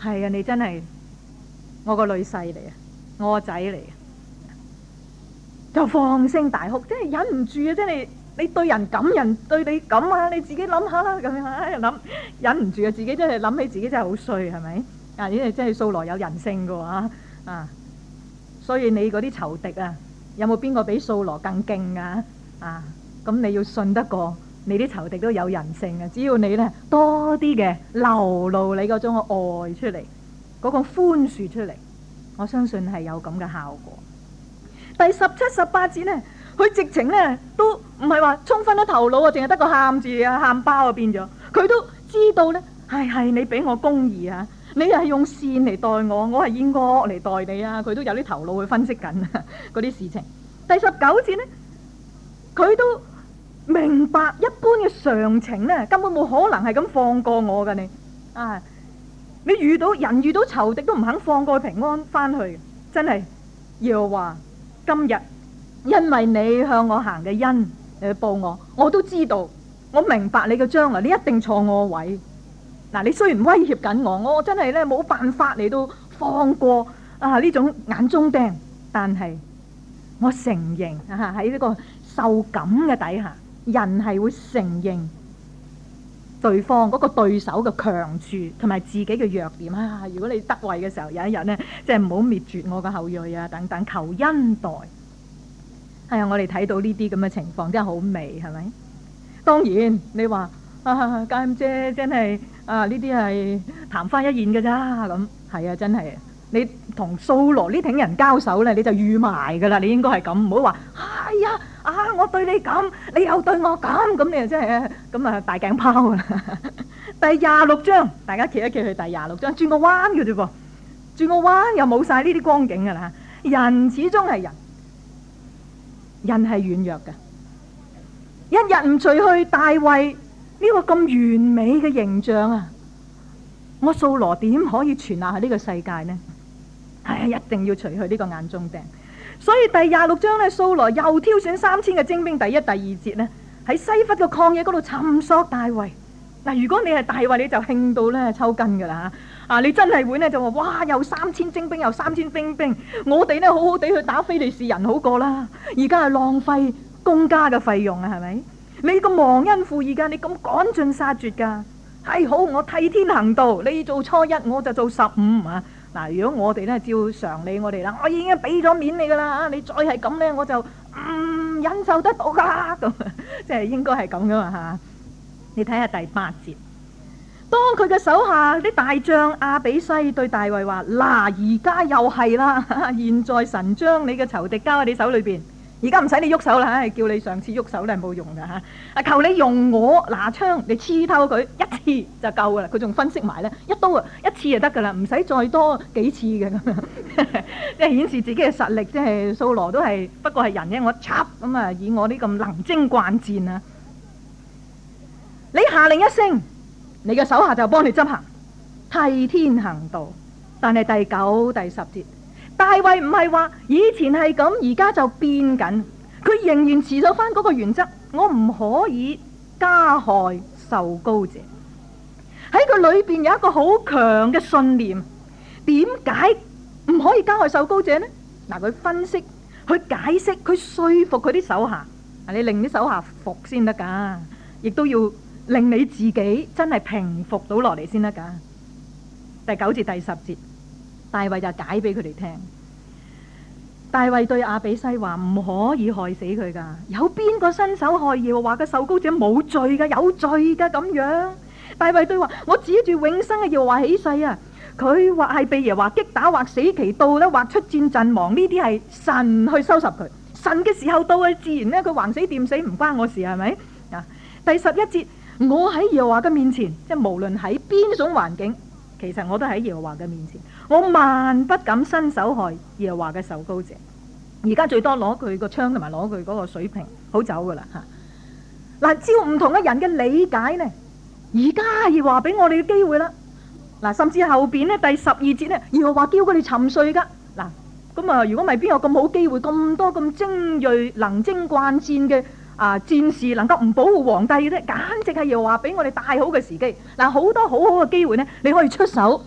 係啊，你真係我個女婿嚟啊，我個仔嚟啊，就放聲大哭，真係忍唔住啊！真係你對人咁，人對你咁啊，你自己諗下啦，咁樣喺度諗，忍唔住啊！自己真係諗起自己真係好衰，係咪？啊，呢啲真係掃羅有人性噶喎啊！所以你嗰啲仇敵啊，有冇邊個比掃羅更勁啊？啊，咁你要信得過，你啲仇敵都有人性啊！只要你咧多啲嘅流露你嗰種愛出嚟，嗰個寬恕出嚟，我相信係有咁嘅效果。第十七、十八節呢，佢直情呢都唔係話沖昏咗頭腦啊，淨係得個喊字啊，喊包啊變咗。佢都知道呢，係係你俾我公義啊，你係用善嚟待我，我係以惡嚟待你啊。佢都有啲頭腦去分析緊嗰啲事情。第十九節呢，佢都明白一般嘅常情呢，根本冇可能係咁放過我噶你啊！你遇到人遇到仇敵都唔肯放過平安翻去，真係要話。今日因為你向我行嘅恩，你去報我，我都知道，我明白你嘅將來，你一定坐我位。嗱，你雖然威脅緊我，我真係咧冇辦法嚟到放過啊呢種眼中釘，但係我承認啊喺呢個受感嘅底下，人係會承認對方嗰個對手嘅強處同埋自己嘅弱點啊！如果你得位嘅時候，有一日呢，即係唔好滅絕我嘅後裔啊！等等，求恩待。係啊，我哋睇到呢啲咁嘅情況真係好美，係咪？當然你話啊，家姐姐真係啊，呢啲係曇花一現嘅咋咁？係啊，真係。你同掃羅呢挺人交手咧，你就預埋噶啦，你應該係咁，唔好話哎呀啊，我對你咁，你又對我咁，咁你就真係咁啊大頸泡啊！第廿六章，大家企一企去第廿六章，轉個彎嘅啫噃，轉個彎又冇晒呢啲光景噶啦。人始終係人，人係軟弱嘅，一日唔除去大衛呢個咁完美嘅形象啊，我掃羅點可以存立喺呢個世界呢？係啊，一定要除去呢個眼中釘。所以第廿六章呢，掃羅又挑選三千嘅精兵，第一、第二節呢，喺西弗嘅曠野嗰度尋索大衛。嗱，如果你係大衛，你就興到咧抽筋噶啦嚇！啊，你真係會呢，就話哇，又三千精兵，又三千兵兵，我哋呢好好地去打非利士人好過啦。而家係浪費公家嘅費用啊，係咪？你個忘恩負義噶，你咁趕盡殺絕噶。係好，我替天行道，你做初一，我就做十五啊！嗱，如果我哋咧照常理我哋啦，我已經俾咗面你噶啦，你再係咁咧，我就唔、嗯、忍受得到噶啦，咁即係應該係咁噶嘛嚇。你睇下第八節，當佢嘅手下啲大將亞比篩對大衛話：嗱，而家又係啦，現在神將你嘅仇敵交喺你手裏邊。而家唔使你喐手啦，叫你上次喐手咧係冇用噶嚇。啊，求你用我拿槍嚟刺透佢一次就夠噶啦。佢仲分析埋咧，一刀啊一次就得噶啦，唔使再多幾次嘅咁樣，即係顯示自己嘅實力。即係掃羅都係不過係人啫，我插咁啊，以我呢咁能征慣戰啊！你下令一聲，你嘅手下就幫你執行，替天行道。但係第九、第十節。大衛唔係話以前係咁，而家就變緊，佢仍然持守翻嗰個原則，我唔可以加害受膏者。喺佢裏邊有一個好強嘅信念，點解唔可以加害受膏者呢？嗱，佢分析，佢解釋，佢說服佢啲手下，你令啲手下服先得噶，亦都要令你自己真係平復到落嚟先得噶。第九節、第十節。大衛就解俾佢哋聽，大衛對亞比篩話唔可以害死佢噶，有邊個伸手害耶和華嘅受膏者冇罪噶，有罪噶咁樣。大衛對話，我指住永生嘅耶和華起誓啊，佢話係被耶和華擊打，或死其道咧，或出戰陣亡，呢啲係神去收拾佢，神嘅時候到啊，自然咧佢橫死掂死唔關我事，係咪啊？第十一節，我喺耶和華嘅面前，即係無論喺邊種環境，其實我都喺耶和華嘅面前。我萬不敢伸手害耶和華嘅受膏者。而家最多攞佢個槍同埋攞佢嗰個水瓶好走噶啦吓。嗱，照唔同嘅人嘅理解呢，而家耶和華俾我哋嘅機會啦。嗱，甚至後邊呢，第十二節呢，耶和華叫佢哋沉睡噶。嗱，咁啊，如果唔係邊有咁好機會，咁多咁精銳能征慣戰嘅啊戰士能夠唔保護皇帝嘅咧？簡直係耶和華俾我哋大好嘅時機。嗱，好多好好嘅機會呢，你可以出手。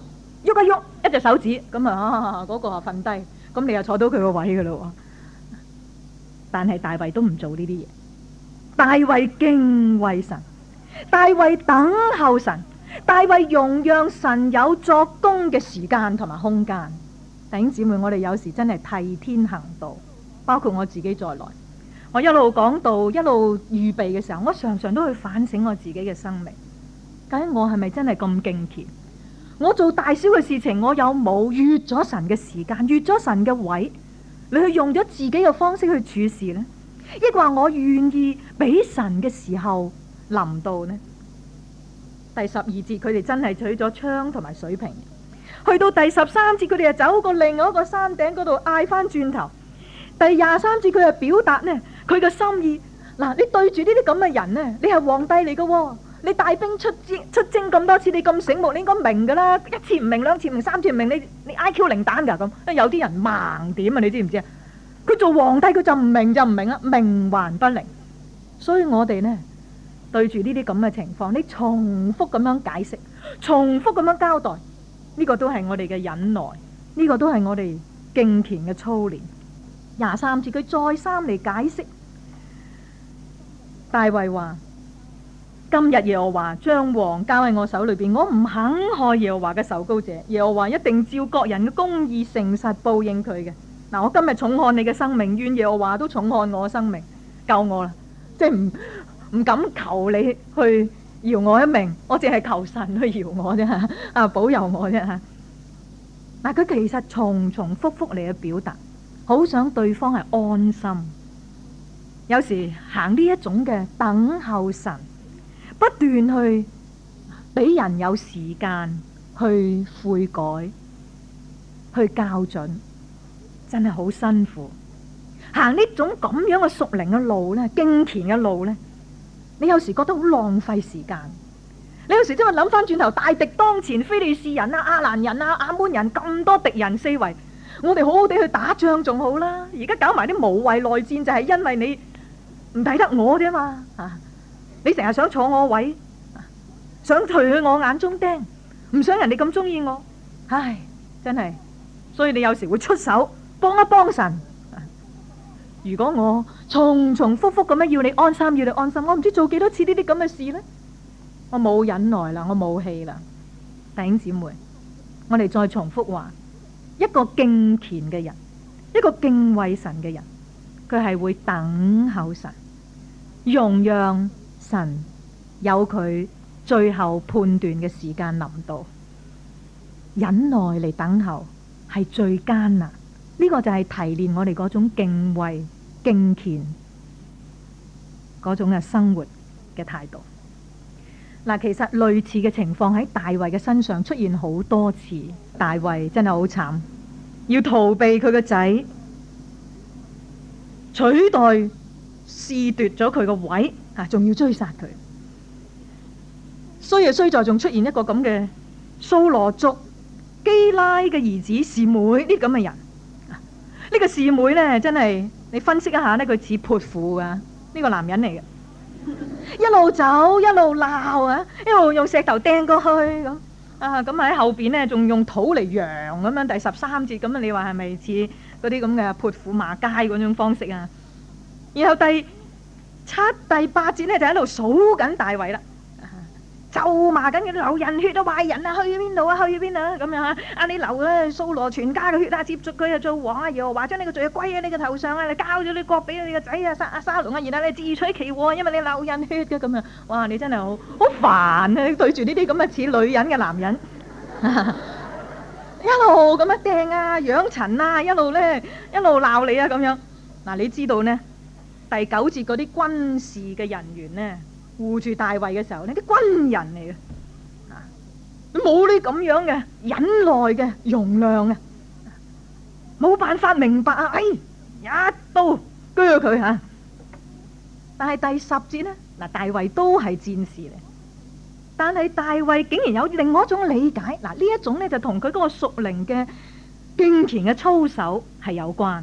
喐一喐一隻手指，咁啊嗰個啊瞓低，咁你又坐到佢個位噶咯。但係大衛都唔做呢啲嘢，大衛敬畏神，大衛等候神，大衛容讓神有作工嘅時間同埋空間。弟兄姊妹，我哋有時真係替天行道，包括我自己在內。我一路講道，一路預備嘅時候，我常常都去反省我自己嘅生命。究竟我係咪真係咁敬虔？我做大小嘅事情，我有冇越咗神嘅時間，越咗神嘅位？你去用咗自己嘅方式去處事呢？抑或我願意俾神嘅時候臨到呢？第十二節佢哋真係取咗槍同埋水瓶，去到第十三節佢哋就走過另外一個山頂嗰度嗌翻轉頭。第廿三節佢就表達呢佢嘅心意。嗱，你對住呢啲咁嘅人呢，你係皇帝嚟嘅喎，你帶兵出征出征咁多次，你咁醒目，你應該明噶啦。一次唔明，兩次唔明，三次唔明，你你 I Q 零蛋噶咁。有啲人盲點啊，你知唔知啊？佢做皇帝佢就唔明就唔明啦，冥頑不靈。所以我哋呢對住呢啲咁嘅情況，你重複咁樣解釋，重複咁樣交代，呢個都係我哋嘅忍耐，呢個都係我哋敬虔嘅操練。廿三節佢再三嚟解釋，大衛話：今日耶和華將王交喺我手裏邊，我唔肯害耶和華嘅受膏者，耶和華一定照各人嘅公義誠實報應佢嘅。嗱，我今日重看你嘅生命，願耶和華都重看我嘅生命，救我啦！即係唔唔敢求你去饒我一命，我淨係求神去饒我啫，啊保佑我啫。嗱，佢其實重重複複嚟嘅表達，好想對方係安心。有時行呢一種嘅等候神，不斷去俾人有時間去悔改、去校準，真係好辛苦。行呢種咁樣嘅屬靈嘅路呢，敬虔嘅路呢，你有時覺得好浪費時間。你有時真係諗翻轉頭，大敵當前，非利士人啊、亞蘭人啊、亞捫人咁多敵人四圍，我哋好好地去打仗仲好啦。而家搞埋啲無謂內戰，就係因為你唔抵得我啫嘛。啊，你成日想坐我位，想除去我眼中釘，唔想人哋咁中意我。唉，真係，所以你有時會出手幫一幫神。如果我重重複複咁樣要你安心，要你安心，我唔知做幾多次呢啲咁嘅事呢？我冇忍耐啦，我冇氣啦。弟兄姊妹，我哋再重複話，一個敬虔嘅人，一個敬畏神嘅人，佢係會等候神，容讓神有佢最後判斷嘅時間臨到。忍耐嚟等候係最艱難，呢個就係提煉我哋嗰種敬畏敬虔嗰種嘅生活嘅態度。嗱，其實類似嘅情況喺大衛嘅身上出現好多次。大衛真係好慘，要逃避佢個仔，取代試奪咗佢個位啊，仲要追殺佢。衰就衰在仲出現一個咁嘅掃羅族基拉嘅兒子示每呢咁嘅人。呢、這個示每呢，真係你分析一下呢，佢似潑婦噶，呢、這個男人嚟嘅。一路走一路鬧啊，一路用石頭掟過去咁啊，咁喺後邊呢，仲用土嚟揚咁樣。第十三節咁啊，你話係咪似嗰啲咁嘅潑婦罵街嗰種方式啊？然後第七、第八節呢，就喺度數緊大衛啦，咒罵緊佢流人血啊，壞人啊，去邊度啊，去邊啊咁樣啊！啊，你流咧掃羅全家嘅血啊，接續佢啊做王啊，耶和華將呢個罪歸喺你嘅頭上啊，你交咗你國俾你個仔啊，沙啊沙龍啊，然後你自取其禍，因為你流人血嘅咁樣。哇！你真係好好煩啊！對住呢啲咁嘅似女人嘅男人，一路咁樣掟啊、揚塵啊，一路咧一路鬧你啊咁樣。嗱，你知道呢？第九節嗰啲軍事嘅人員呢，護住大衛嘅時候，呢啲軍人嚟嘅，啊，冇呢咁樣嘅忍耐嘅容量啊，冇辦法明白啊，哎，一刀鋸佢吓。但係第十節呢，嗱，大衛都係戰士嚟，但係大衛竟然有另外一種理解，嗱，呢一種呢就同佢嗰個屬靈嘅敬虔嘅操守係有關。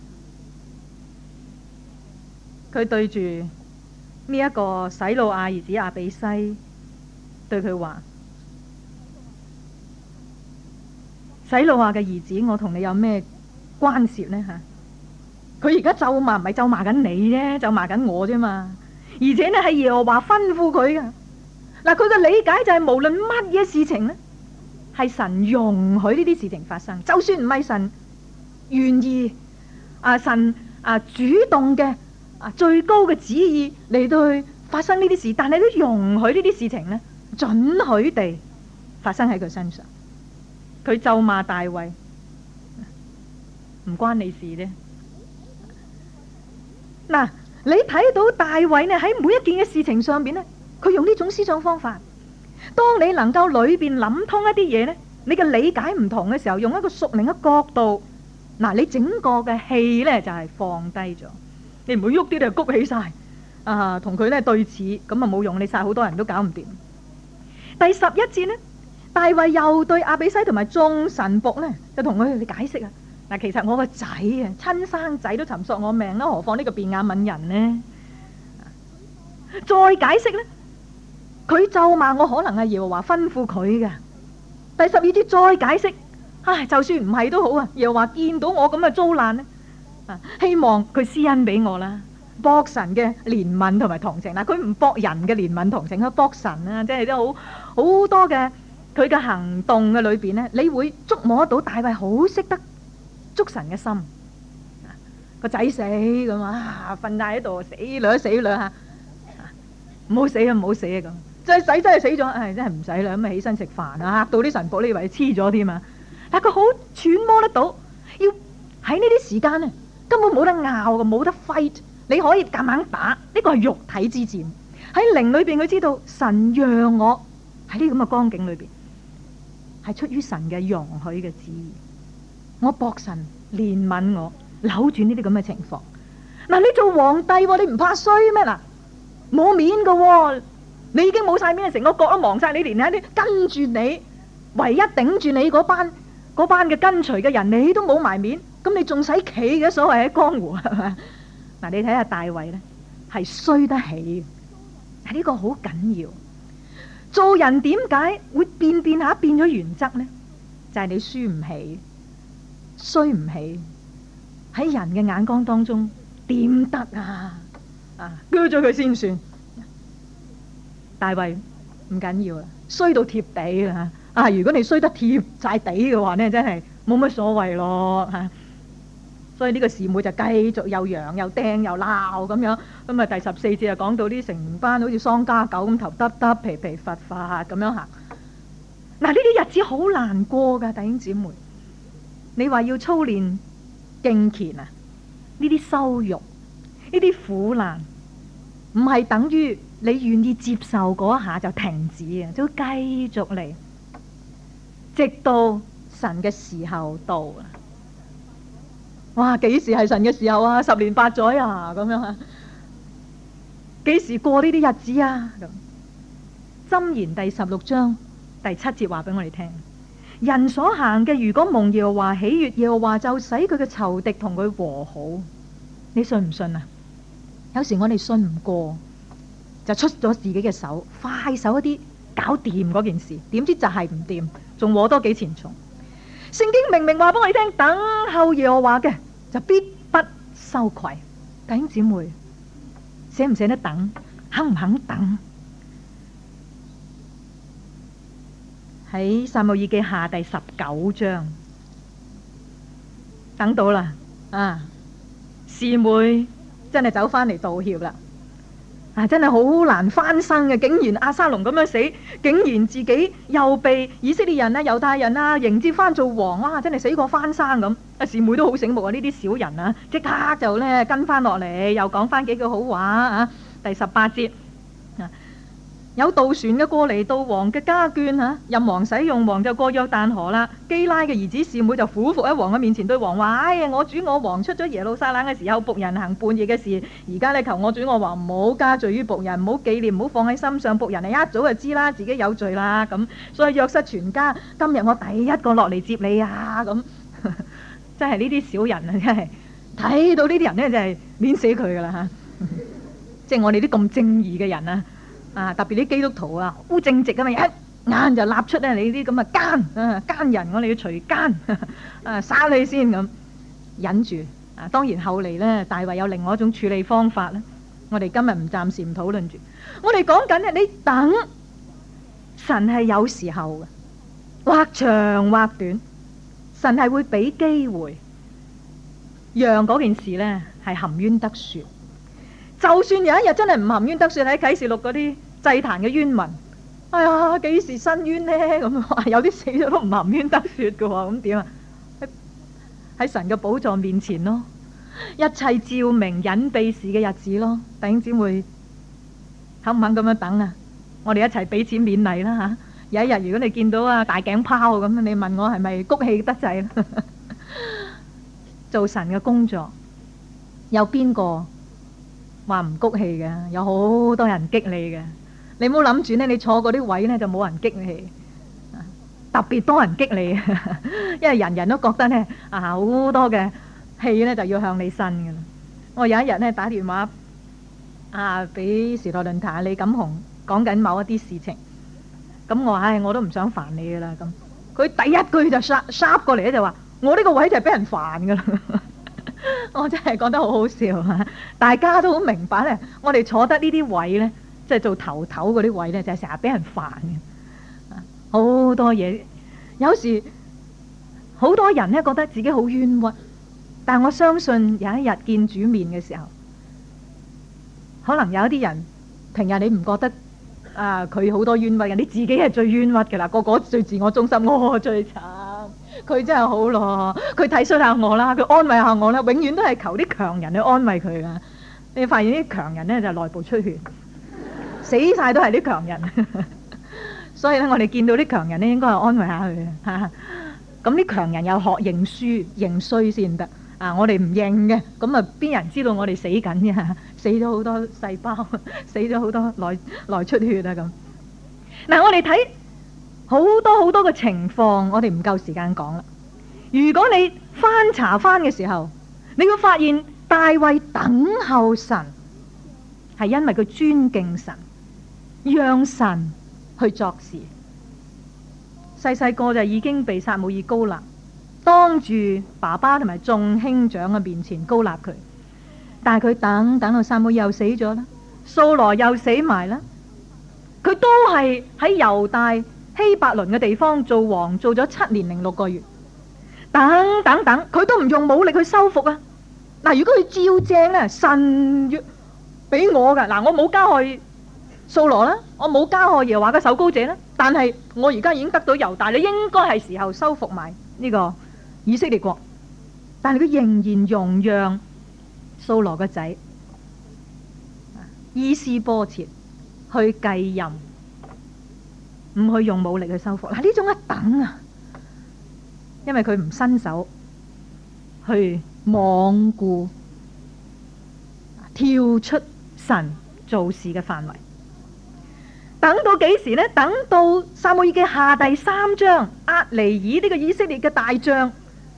佢對住呢一個洗魯亞兒子亞比篩，對佢話： 洗魯亞嘅兒子，我同你有咩關涉呢？嚇，佢而家咒罵唔係咒罵緊你啫，咒罵緊我啫嘛。而且呢係耶和華吩咐佢噶。嗱，佢嘅理解就係無論乜嘢事情呢，係神容許呢啲事情發生，就算唔係神願意啊，神啊主動嘅啊最高嘅旨意嚟到去發生呢啲事，但係都容許呢啲事情呢，准許地發生喺佢身上。佢咒罵大衛，唔關你事啫。嗱，你睇到大衛呢喺每一件嘅事情上邊呢，佢用呢種思想方法。當你能夠裏邊諗通一啲嘢呢，你嘅理解唔同嘅時候，用一個屬靈嘅角度，嗱，你整個嘅氣呢就係放低咗，你唔會喐啲就谷起晒啊，同佢呢對峙，咁啊冇用，你殺好多人都搞唔掂。第十一節呢，大衛又對亞比篩同埋眾臣僕呢，就同佢哋解釋啊，嗱，其實我個仔啊，親生仔都尋索我命啦，何況呢個便雅憫人呢？再解釋呢，佢咒罵我可能係耶和華吩咐佢嘅。第十二節再解釋，唉，就算唔係都好啊，耶和華見到我咁嘅遭難呢，啊，希望佢施恩俾我啦，博神嘅憐憫同埋同情。嗱，佢唔博人嘅憐憫同情，佢博神啊，即係都好好多嘅佢嘅行動嘅裏邊呢，你會觸摸到大衛好識得捉神嘅心。個仔死咁啊，瞓晒喺度，死兩死兩下，唔好死啊，唔好死啊咁。即係仔真係死咗，唉，真係唔使啦，咁啊起身食飯啊，嚇到啲神僕，你以為黐咗添啊！但係佢好揣摩得到，要喺呢啲時間呢，根本冇得拗嘅，冇得 fight，你可以夾硬打，呢個係肉體之戰。喺靈裏邊，佢知道神讓我喺呢咁嘅光景裏邊，係出於神嘅容許嘅旨意。我博神憐憫我，扭轉呢啲咁嘅情況。嗱，你做皇帝，你唔怕衰咩？嗱，冇面㗎，你已經冇晒面，成個國都亡晒，你連喺啲跟住你，唯一頂住你嗰班嗰班嘅跟隨嘅人，你都冇埋面，咁你仲使企嘅？所謂喺江湖係嘛？嗱，你睇下大衛呢，係衰得起，係呢個好緊要。做人點解會變變下變咗原則呢？就係你輸唔起，衰唔起，喺人嘅眼光當中點得啊？啊，鋸咗佢先算。大衛唔緊要啦，衰到貼地啦啊！如果你衰得貼晒地嘅話呢，真係冇乜所謂咯嚇。所以呢個示每就繼續又揚又掟又鬧咁樣。咁啊第十四節就講到啲成班好似喪家狗咁頭耷耷皮皮發發咁樣行。嗱，呢啲日子好難過㗎，弟兄姊妹。你話要操練敬虔啊？呢啲羞辱，呢啲苦難，唔係等於你願意接受嗰一下就停止啊，就繼續嚟，直到神嘅時候到啊！哇，幾時係神嘅時候啊？十年八載啊，咁樣啊？幾時過呢啲日子啊？咁箴言第十六章第七節話俾我哋聽：人所行嘅，如果蒙耶和華喜悅，耶和華就使佢嘅仇敵同佢和好。你信唔信啊？有時我哋信唔過，就出咗自己嘅手，快手一啲搞掂嗰件事，點知就係唔掂，仲禍多幾錢重。聖經明明話俾我哋聽，等候耶和華嘅就必不羞愧。弟兄姊妹，捨唔捨得等？肯唔肯等？喺撒母耳記下第十九章，等到啦啊！示每真係走返嚟道歉啦。啊！真係好難翻生嘅，竟然押沙龍咁樣死，竟然自己又被以色列人啊、猶太人啊迎接翻做王，哇！真係死過翻生咁。啊，示每都好醒目啊！呢啲小人啊，即刻就咧跟翻落嚟，又講翻幾句好話啊！第十八節啊，有渡船嘅過嚟到王嘅家眷啊，任王使用，王就過約旦河啦。基拉嘅兒子示每就俯伏喺王嘅面前對王話：哎呀，我主我王出咗耶路撒冷嘅時候，僕人行叛逆嘅事，而家咧求我主我王唔好加罪於僕人，唔好紀念，唔好放喺心上。僕人係一早就知啦，自己有罪啦。咁所以約瑟全家今日我第一個落嚟接你啊！咁真係呢啲小人啊，真係睇到呢啲人咧，真係碾死佢噶啦吓！即係我哋啲咁正義嘅人啊！啊！特別啲基督徒啊，好正直啊嘛，一眼就立出咧你啲咁嘅奸啊奸人，我哋要除奸啊殺你先咁，忍住啊。當然後嚟咧，大衛有另外一種處理方法咧。我哋今日唔暫時唔討論住，我哋講緊咧，你等神係有時候嘅，或長或短，神係會俾機會讓嗰件事咧係含冤得雪。就算有一日真係唔含冤得雪，喺啟示錄嗰啲祭壇嘅冤民，哎呀幾時伸冤呢？咁話有啲死咗都唔含冤得雪嘅喎，咁點啊？喺神嘅寶座面前咯，一切照明隱秘事嘅日子咯。弟兄姊妹肯唔肯咁樣等啊？我哋一齊俾錢勉勵啦嚇！有一日如果你見到啊大頸泡咁，你問我係咪谷氣得滯啦？做神嘅工作有邊個話唔谷氣嘅？有好多人激你嘅。你唔好諗住呢，你坐嗰啲位呢就冇人激你，特別多人激你，因為人人都覺得呢啊好多嘅氣呢就要向你伸嘅。我有一日呢打電話啊俾時代論壇李錦雄講緊某一啲事情，咁我唉我都唔想煩你噶啦咁，佢第一句就殺殺過嚟咧就話我呢個位就係俾人煩噶啦。我真係覺得好好笑啊！大家都好明白咧，我哋坐得呢啲位咧，即係做頭頭嗰啲位咧，就係成日俾人煩嘅。好多嘢，有時好多人咧覺得自己好冤屈，但我相信有一日見主面嘅時候，可能有一啲人平日你唔覺得啊佢好多冤屈嘅，你自己係最冤屈嘅啦，個個最自我中心，我最慘。佢真係好咯，佢體恤下我啦，佢安慰下我啦，永遠都係求啲強人去安慰佢噶。你發現啲強人呢，就內部出血，死晒都係啲強人。所以咧，我哋見到啲強人呢，應該係安慰下佢嚇。咁啲強人有學認輸認衰先得啊！我哋唔認嘅，咁啊邊人知道我哋死緊嘅？死咗好多細胞，死咗好多內內出血啊咁。嗱，我哋睇好多好多嘅情況，我哋唔夠時間講啦。如果你翻查翻嘅時候，你會發現大衛等候神係因為佢尊敬神，讓神去作事。細細個就已經被撒母耳膏立，當住爸爸同埋眾兄長嘅面前膏立佢。但係佢等等到撒母耳又死咗啦，掃羅又死埋啦，佢都係喺猶大希伯倫嘅地方做王，做咗七年零六個月。等等等，佢都唔用武力去收復啊！嗱，如果佢照正咧，神要俾我噶，嗱，我冇加害掃羅啦，我冇加害耶和華嘅受膏者啦，但係我而家已經得到猶大，你應該係時候收復埋呢個以色列國。但係佢仍然容讓掃羅個仔伊施波設去繼任，唔去用武力去收復。嗱，呢種一等啊，因為佢唔伸手去罔顧跳出神做事嘅範圍。等到幾時呢？等到撒母耳記下第三章，押尼珥呢個以色列嘅大將，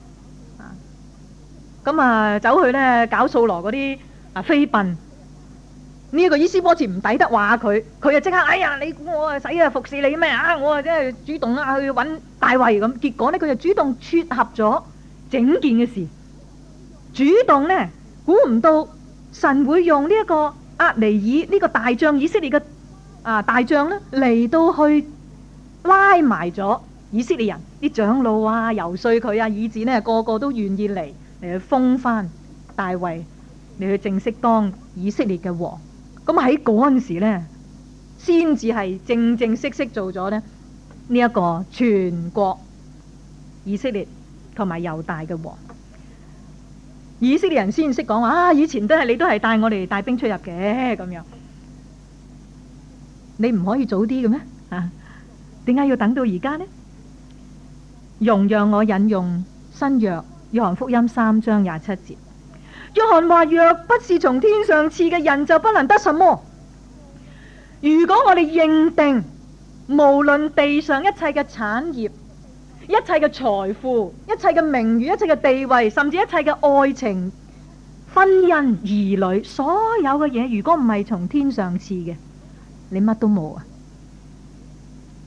咁啊走去呢搞掃羅嗰啲啊妃嬪。呢、這個伊施波設唔抵得話佢，佢就即刻哎呀，你估我啊使啊服侍你咩啊？我啊真係主動啊去揾大衛咁。結果呢，佢就主動撮合咗整件嘅事，主動呢，估唔到神會用呢一個押尼珥呢個大將以色列嘅啊大將呢嚟到去拉埋咗以色列人啲長老啊，游說佢啊，以致呢個個都願意嚟嚟去封翻大衛嚟去正式當以色列嘅王。咁喺嗰陣時呢，先至係正正式式做咗呢呢一個全國以色列同埋猶大嘅王。以色列人先識講話啊，以前都係你都係帶我哋帶兵出入嘅咁樣，你唔可以早啲嘅咩？啊，點解要等到而家呢？容讓我引用新約約翰福音三章廿七節。約翰話：若不是從天上賜嘅，人就不能得什麼。如果我哋認定無論地上一切嘅產業、一切嘅財富、一切嘅名譽、一切嘅地位，甚至一切嘅愛情、婚姻、兒女，所有嘅嘢，如果唔係從天上賜嘅，你乜都冇啊！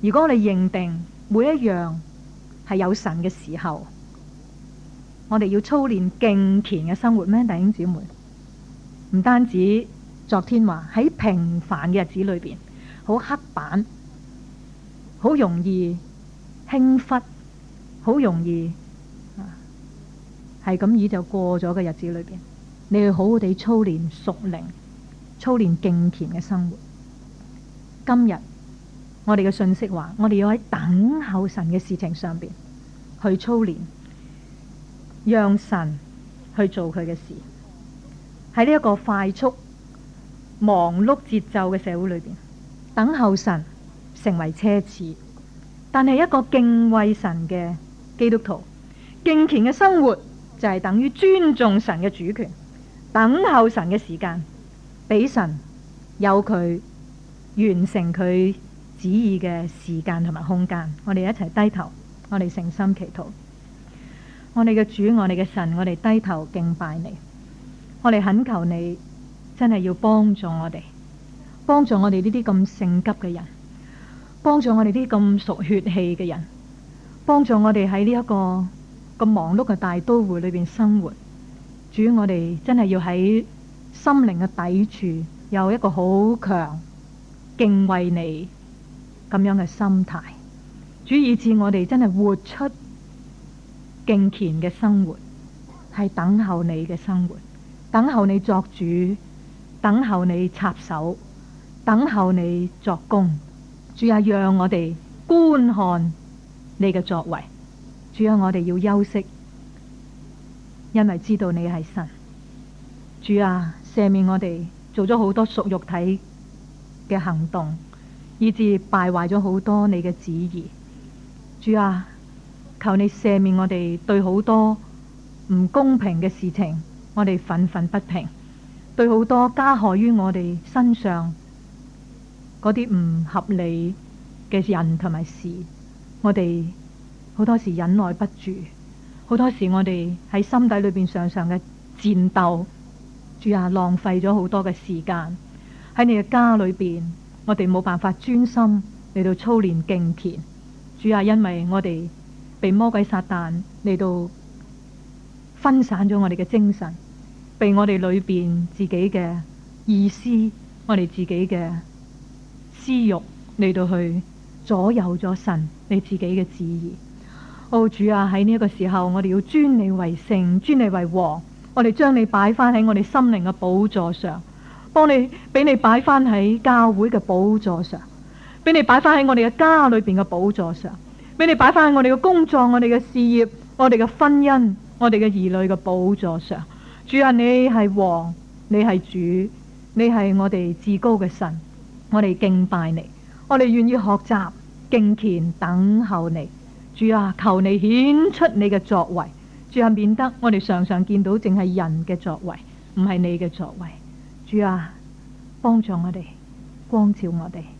如果我哋認定每一樣係有神嘅時候，我哋要操練敬虔嘅生活咩？弟兄姊妹，唔單止昨天話喺平凡嘅日子裏邊，好刻板，好容易輕忽，好容易係咁意就過咗嘅日子裏邊，你要好好地操練屬靈，操練敬虔嘅生活。今日我哋嘅信息話，我哋要喺等候神嘅事情上邊去操練，讓神去做佢嘅事。喺呢一個快速忙碌節奏嘅社會裏邊，等候神成為奢侈。但係一個敬畏神嘅基督徒，敬虔嘅生活就係等於尊重神嘅主權，等候神嘅時間，俾神有佢完成佢旨意嘅時間同埋空間。我哋一齊低頭，我哋誠心祈禱。我哋嘅主，我哋嘅神，我哋低頭敬拜你。我哋懇求你真係要幫助我哋，幫助我哋呢啲咁性急嘅人，幫助我哋啲咁屬血氣嘅人，幫助我哋喺呢一個咁忙碌嘅大都會裏邊生活。主，我哋真係要喺心靈嘅底處有一個好強敬畏你咁樣嘅心態，主，以致我哋真係活出敬虔嘅生活，係等候你嘅生活，等候你作主，等候你插手，等候你作工。主啊，讓我哋觀看你嘅作為。主啊，我哋要休息，因為知道你係神。主啊，赦免我哋做咗好多屬肉體嘅行動，以致敗壞咗好多你嘅旨意。主啊，求你赦免我哋對好多唔公平嘅事情，我哋憤憤不平，對好多加害於我哋身上嗰啲唔合理嘅人同埋事，我哋好多時忍耐不住，好多時我哋喺心底裏邊常常嘅戰鬥。主啊，浪費咗好多嘅時間喺你嘅家裏邊，我哋冇辦法專心嚟到操練敬虔。主啊，因為我哋被魔鬼撒旦嚟到分散咗我哋嘅精神，被我哋裏邊自己嘅意思，我哋自己嘅私欲嚟到去左右咗神你自己嘅旨意。哦，主啊，喺呢一個時候，我哋要尊你為聖，尊你為王。我哋將你擺翻喺我哋心靈嘅寶座上，幫你俾你擺翻喺教會嘅寶座上，俾你擺翻喺我哋嘅家裏邊嘅寶座上，俾你擺翻喺我哋嘅工作、我哋嘅事業、我哋嘅婚姻、我哋嘅兒女嘅寶座上。主啊，你係王，你係主，你係我哋至高嘅神，我哋敬拜你，我哋願意學習敬虔等候你。主啊，求你顯出你嘅作為。主啊，免得我哋常常見到淨係人嘅作為，唔係你嘅作為。主啊，幫助我哋，光照我哋，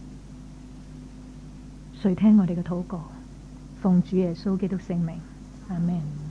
垂聽我哋嘅禱告，奉主耶穌基督聖名，阿們。